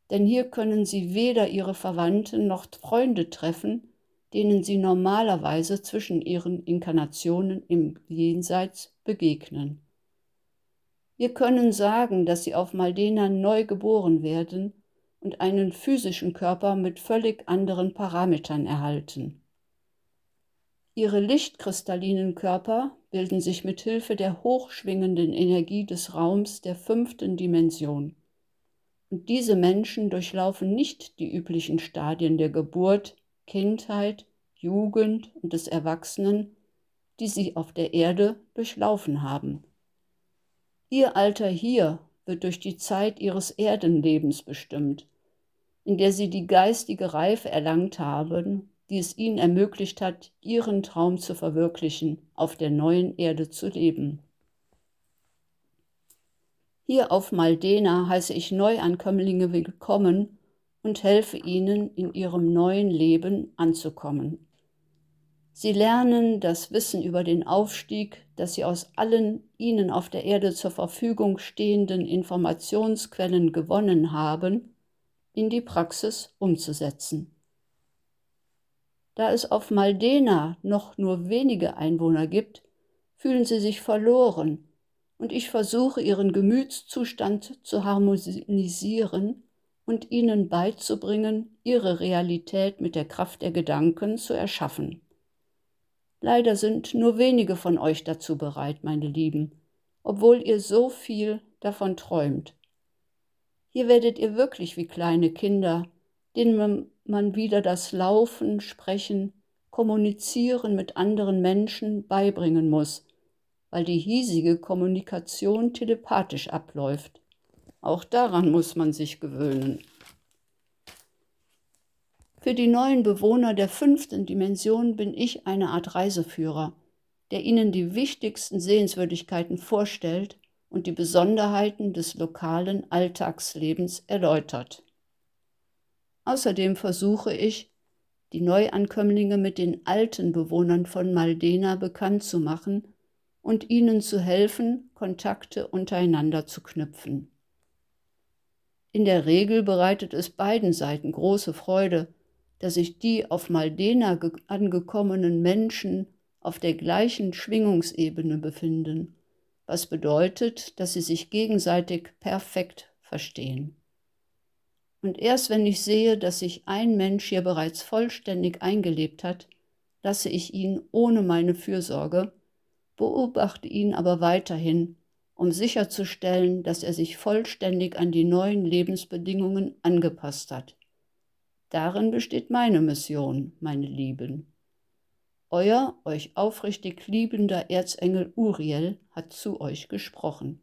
denn hier können sie weder ihre Verwandten noch Freunde treffen, denen sie normalerweise zwischen ihren Inkarnationen im Jenseits begegnen. Wir können sagen, dass sie auf Maldena neu geboren werden und einen physischen Körper mit völlig anderen Parametern erhalten. Ihre lichtkristallinen Körper bilden sich mit Hilfe der hochschwingenden Energie des Raums der fünften Dimension. Und diese Menschen durchlaufen nicht die üblichen Stadien der Geburt, Kindheit, Jugend und des Erwachsenen, die sie auf der Erde durchlaufen haben. Ihr Alter hier wird durch die Zeit ihres Erdenlebens bestimmt, in der sie die geistige Reife erlangt haben, die es ihnen ermöglicht hat, ihren Traum zu verwirklichen, auf der neuen Erde zu leben. Hier auf Maldena heiße ich Neuankömmlinge willkommen und helfe ihnen, in ihrem neuen Leben anzukommen. Sie lernen das Wissen über den Aufstieg, das sie aus allen ihnen auf der Erde zur Verfügung stehenden Informationsquellen gewonnen haben, in die Praxis umzusetzen. Da es auf Maldena noch nur wenige Einwohner gibt, fühlen sie sich verloren, und ich versuche, ihren Gemütszustand zu harmonisieren und ihnen beizubringen, ihre Realität mit der Kraft der Gedanken zu erschaffen. Leider sind nur wenige von euch dazu bereit, meine Lieben, obwohl ihr so viel davon träumt. Hier werdet ihr wirklich wie kleine Kinder, denen man wieder das Laufen, Sprechen, Kommunizieren mit anderen Menschen beibringen muss, weil die hiesige Kommunikation telepathisch abläuft. Auch daran muss man sich gewöhnen. Für die neuen Bewohner der fünften Dimension bin ich eine Art Reiseführer, der ihnen die wichtigsten Sehenswürdigkeiten vorstellt und die Besonderheiten des lokalen Alltagslebens erläutert. Außerdem versuche ich, die Neuankömmlinge mit den alten Bewohnern von Maldena bekannt zu machen und ihnen zu helfen, Kontakte untereinander zu knüpfen. In der Regel bereitet es beiden Seiten große Freude, dass sich die auf Maldena angekommenen Menschen auf der gleichen Schwingungsebene befinden, was bedeutet, dass sie sich gegenseitig perfekt verstehen. Und erst wenn ich sehe, dass sich ein Mensch hier bereits vollständig eingelebt hat, lasse ich ihn ohne meine Fürsorge, beobachte ihn aber weiterhin, um sicherzustellen, dass er sich vollständig an die neuen Lebensbedingungen angepasst hat. Darin besteht meine Mission, meine Lieben. Euer, euch aufrichtig liebender Erzengel Uriel hat zu euch gesprochen.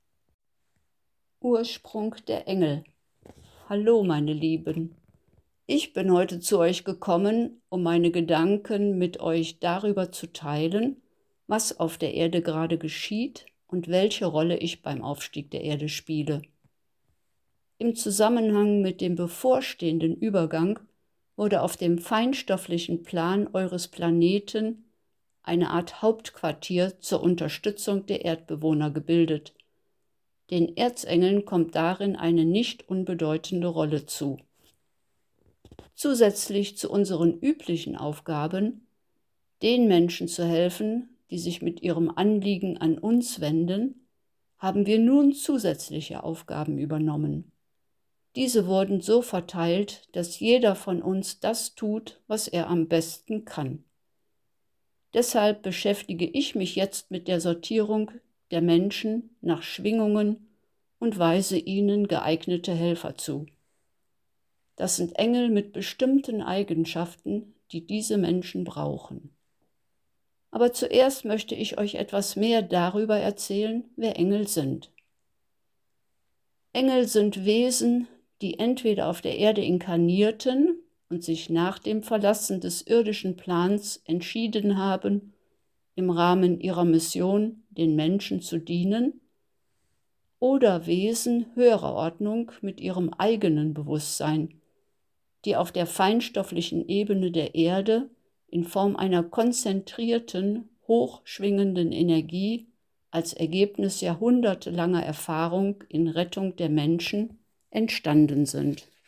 Ursprung der Engel. Hallo, meine Lieben. Ich bin heute zu euch gekommen, um meine Gedanken mit euch darüber zu teilen, was auf der Erde gerade geschieht und welche Rolle ich beim Aufstieg der Erde spiele. Im Zusammenhang mit dem bevorstehenden Übergang wurde auf dem feinstofflichen Plan eures Planeten eine Art Hauptquartier zur Unterstützung der Erdbewohner gebildet. Den Erzengeln kommt darin eine nicht unbedeutende Rolle zu. Zusätzlich zu unseren üblichen Aufgaben, den Menschen zu helfen, die sich mit ihrem Anliegen an uns wenden, haben wir nun zusätzliche Aufgaben übernommen. Diese wurden so verteilt, dass jeder von uns das tut, was er am besten kann. Deshalb beschäftige ich mich jetzt mit der Sortierung der Menschen nach Schwingungen und weise ihnen geeignete Helfer zu. Das sind Engel mit bestimmten Eigenschaften, die diese Menschen brauchen. Aber zuerst möchte ich euch etwas mehr darüber erzählen, wer Engel sind. Engel sind Wesen, die entweder auf der Erde inkarnierten und sich nach dem Verlassen des irdischen Plans entschieden haben, im Rahmen ihrer Mission den Menschen zu dienen, oder Wesen höherer Ordnung mit ihrem eigenen Bewusstsein, die auf der feinstofflichen Ebene der Erde in Form einer konzentrierten, hochschwingenden Energie als Ergebnis jahrhundertelanger Erfahrung in Rettung der Menschen entstanden sind.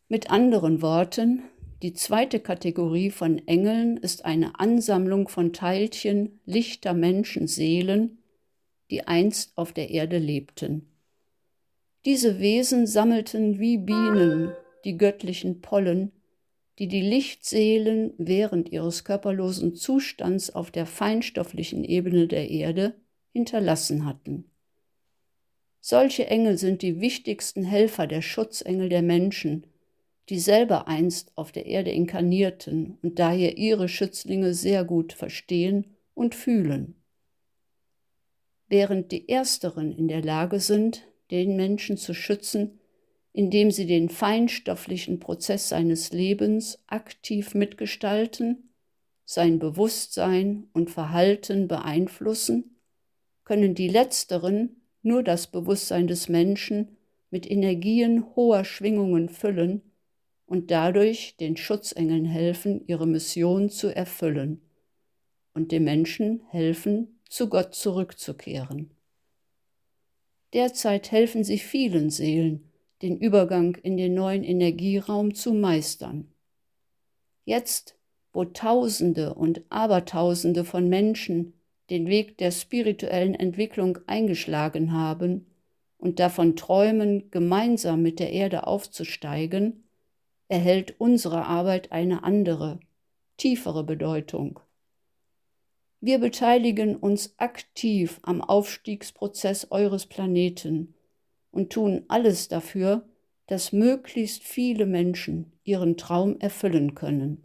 Mit anderen Worten, die zweite Kategorie von Engeln ist eine Ansammlung von Teilchen lichter Menschenseelen, die einst auf der Erde lebten. Diese Wesen sammelten wie Bienen die göttlichen Pollen, die die Lichtseelen während ihres körperlosen Zustands auf der feinstofflichen Ebene der Erde hinterlassen hatten. Solche Engel sind die wichtigsten Helfer der Schutzengel der Menschen, die selber einst auf der Erde inkarnierten und daher ihre Schützlinge sehr gut verstehen und fühlen. Während die Ersteren in der Lage sind, den Menschen zu schützen, indem sie den feinstofflichen Prozess seines Lebens aktiv mitgestalten, sein Bewusstsein und Verhalten beeinflussen, können die Letzteren nur das Bewusstsein des Menschen mit Energien hoher Schwingungen füllen und dadurch den Schutzengeln helfen, ihre Mission zu erfüllen und dem Menschen helfen, zu Gott zurückzukehren. Derzeit helfen sie vielen Seelen, den Übergang in den neuen Energieraum zu meistern. Jetzt, wo Tausende und Abertausende von Menschen den Weg der spirituellen Entwicklung eingeschlagen haben und davon träumen, gemeinsam mit der Erde aufzusteigen, erhält unsere Arbeit eine andere, tiefere Bedeutung. Wir beteiligen uns aktiv am Aufstiegsprozess eures Planeten und tun alles dafür, dass möglichst viele Menschen ihren Traum erfüllen können.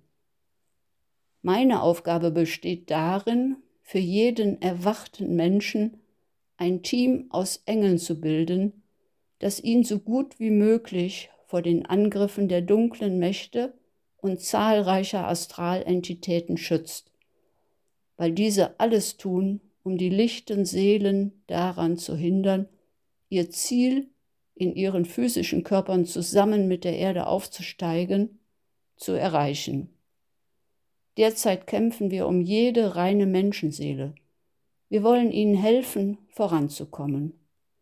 Meine Aufgabe besteht darin, für jeden erwachten Menschen ein Team aus Engeln zu bilden, das ihn so gut wie möglich vor den Angriffen der dunklen Mächte und zahlreicher Astralentitäten schützt, weil diese alles tun, um die lichten Seelen daran zu hindern, ihr Ziel, in ihren physischen Körpern zusammen mit der Erde aufzusteigen, zu erreichen. Derzeit kämpfen wir um jede reine Menschenseele. Wir wollen ihnen helfen, voranzukommen.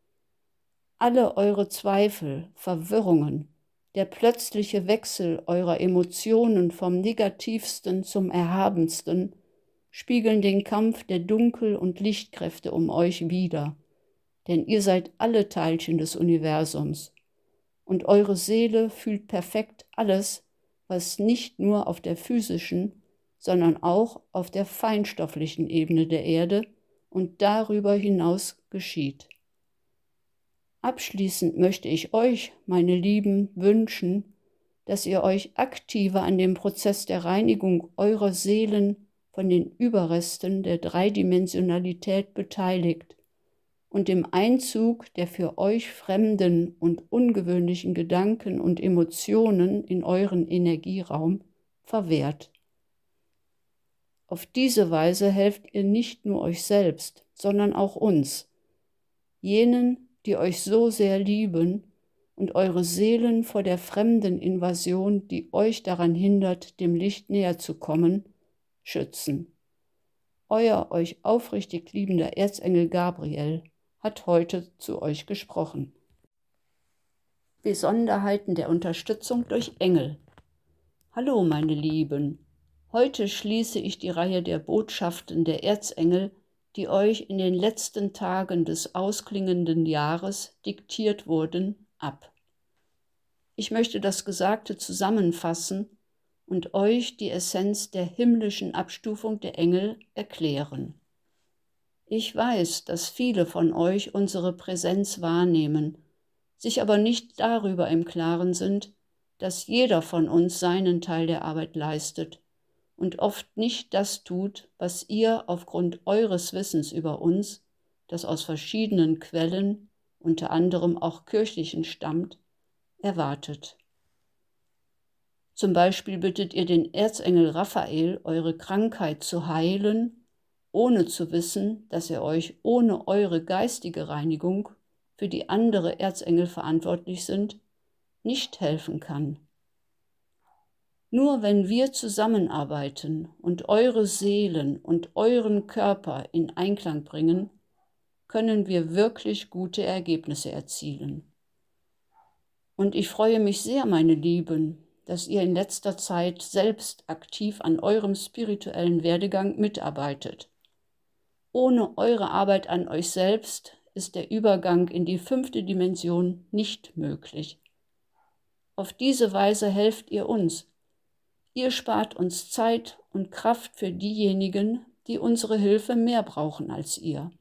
Alle eure Zweifel, Verwirrungen, der plötzliche Wechsel eurer Emotionen vom Negativsten zum Erhabensten spiegeln den Kampf der Dunkel- und Lichtkräfte um euch wider, denn ihr seid alle Teilchen des Universums und eure Seele fühlt perfekt alles, was nicht nur auf der physischen, sondern auch auf der feinstofflichen Ebene der Erde und darüber hinaus geschieht. Abschließend möchte ich euch, meine Lieben, wünschen, dass ihr euch aktiver an dem Prozess der Reinigung eurer Seelen von den Überresten der Dreidimensionalität beteiligt und dem Einzug der für euch fremden und ungewöhnlichen Gedanken und Emotionen in euren Energieraum verwehrt. Auf diese Weise helft ihr nicht nur euch selbst, sondern auch uns, jenen, die euch so sehr lieben und eure Seelen vor der fremden Invasion, die euch daran hindert, dem Licht näher zu kommen, schützen. Euer euch aufrichtig liebender Erzengel Gabriel hat heute zu euch gesprochen. Besonderheiten der Unterstützung durch Engel. Hallo meine Lieben, heute schließe ich die Reihe der Botschaften der Erzengel, die euch in den letzten Tagen des ausklingenden Jahres diktiert wurden, ab. Ich möchte das Gesagte zusammenfassen und euch die Essenz der himmlischen Abstufung der Engel erklären. Ich weiß, dass viele von euch unsere Präsenz wahrnehmen, sich aber nicht darüber im Klaren sind, dass jeder von uns seinen Teil der Arbeit leistet und oft nicht das tut, was ihr aufgrund eures Wissens über uns, das aus verschiedenen Quellen, unter anderem auch kirchlichen stammt, erwartet. Zum Beispiel bittet ihr den Erzengel Raphael, eure Krankheit zu heilen, ohne zu wissen, dass er euch ohne eure geistige Reinigung, für die andere Erzengel verantwortlich sind, nicht helfen kann. Nur wenn wir zusammenarbeiten und eure Seelen und euren Körper in Einklang bringen, können wir wirklich gute Ergebnisse erzielen. Und ich freue mich sehr, meine Lieben, dass ihr in letzter Zeit selbst aktiv an eurem spirituellen Werdegang mitarbeitet. Ohne eure Arbeit an euch selbst ist der Übergang in die fünfte Dimension nicht möglich. Auf diese Weise helft ihr uns. Ihr spart uns Zeit und Kraft für diejenigen, die unsere Hilfe mehr brauchen als ihr.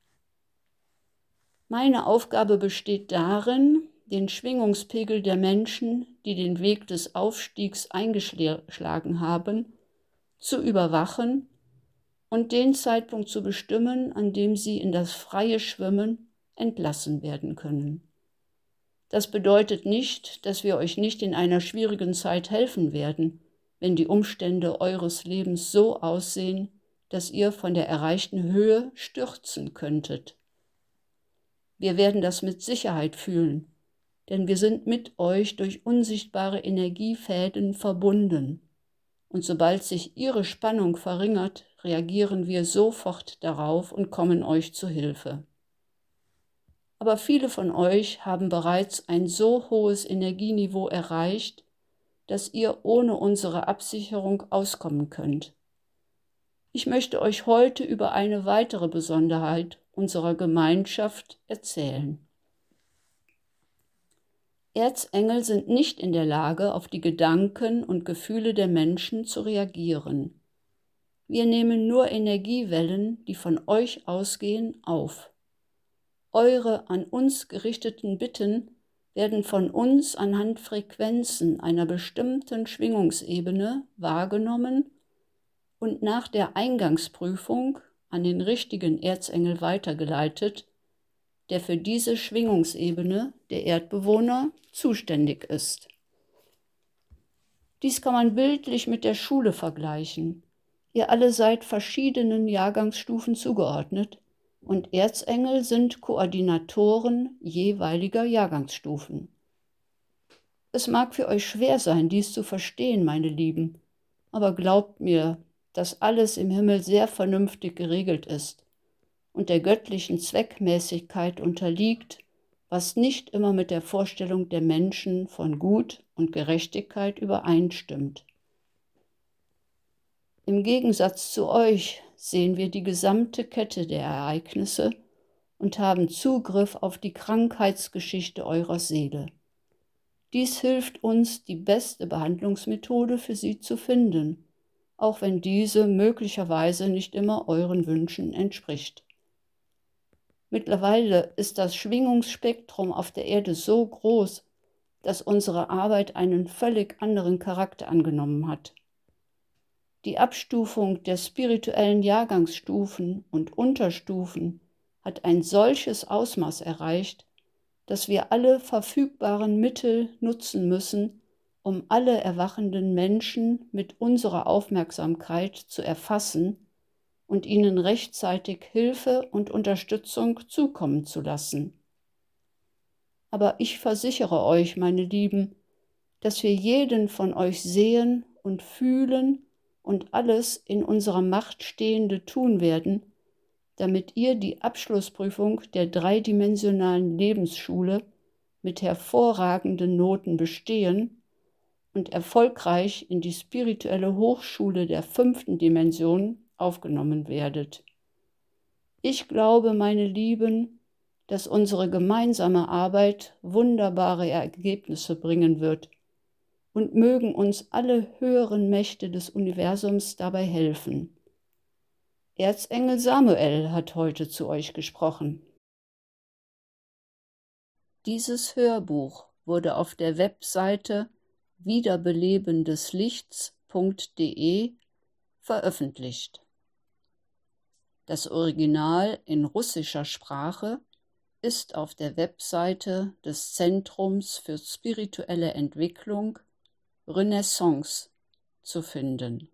Meine Aufgabe besteht darin, den Schwingungspegel der Menschen, die den Weg des Aufstiegs eingeschlagen haben, zu überwachen und den Zeitpunkt zu bestimmen, an dem sie in das freie Schwimmen entlassen werden können. Das bedeutet nicht, dass wir euch nicht in einer schwierigen Zeit helfen werden, wenn die Umstände eures Lebens so aussehen, dass ihr von der erreichten Höhe stürzen könntet. Wir werden das mit Sicherheit fühlen, denn wir sind mit euch durch unsichtbare Energiefäden verbunden. Und sobald sich ihre Spannung verringert, reagieren wir sofort darauf und kommen euch zu Hilfe. Aber viele von euch haben bereits ein so hohes Energieniveau erreicht, dass ihr ohne unsere Absicherung auskommen könnt. Ich möchte euch heute über eine weitere Besonderheit unserer Gemeinschaft erzählen. Erzengel sind nicht in der Lage, auf die Gedanken und Gefühle der Menschen zu reagieren. Wir nehmen nur Energiewellen, die von euch ausgehen, auf. Eure an uns gerichteten Bitten werden von uns anhand Frequenzen einer bestimmten Schwingungsebene wahrgenommen und nach der Eingangsprüfung an den richtigen Erzengel weitergeleitet, der für diese Schwingungsebene der Erdbewohner zuständig ist. Dies kann man bildlich mit der Schule vergleichen. Ihr alle seid verschiedenen Jahrgangsstufen zugeordnet und Erzengel sind Koordinatoren jeweiliger Jahrgangsstufen. Es mag für euch schwer sein, dies zu verstehen, meine Lieben, aber glaubt mir, dass alles im Himmel sehr vernünftig geregelt ist und der göttlichen Zweckmäßigkeit unterliegt, was nicht immer mit der Vorstellung der Menschen von Gut und Gerechtigkeit übereinstimmt. Im Gegensatz zu euch sehen wir die gesamte Kette der Ereignisse und haben Zugriff auf die Krankheitsgeschichte eurer Seele. Dies hilft uns, die beste Behandlungsmethode für sie zu finden, auch wenn diese möglicherweise nicht immer euren Wünschen entspricht. Mittlerweile ist das Schwingungsspektrum auf der Erde so groß, dass unsere Arbeit einen völlig anderen Charakter angenommen hat. Die Abstufung der spirituellen Jahrgangsstufen und Unterstufen hat ein solches Ausmaß erreicht, dass wir alle verfügbaren Mittel nutzen müssen, um alle erwachenden Menschen mit unserer Aufmerksamkeit zu erfassen und ihnen rechtzeitig Hilfe und Unterstützung zukommen zu lassen. Aber ich versichere euch, meine Lieben, dass wir jeden von euch sehen und fühlen und alles in unserer Macht Stehende tun werden, damit ihr die Abschlussprüfung der dreidimensionalen Lebensschule mit hervorragenden Noten bestehen und erfolgreich in die spirituelle Hochschule der fünften Dimension aufgenommen werdet. Ich glaube, meine Lieben, dass unsere gemeinsame Arbeit wunderbare Ergebnisse bringen wird und mögen uns alle höheren Mächte des Universums dabei helfen. Erzengel Samuel hat heute zu euch gesprochen. Dieses Hörbuch wurde auf der Webseite wiederbelebendeslichts punkt de veröffentlicht. Das Original in russischer Sprache ist auf der Webseite des Zentrums für spirituelle Entwicklung Renaissance zu finden.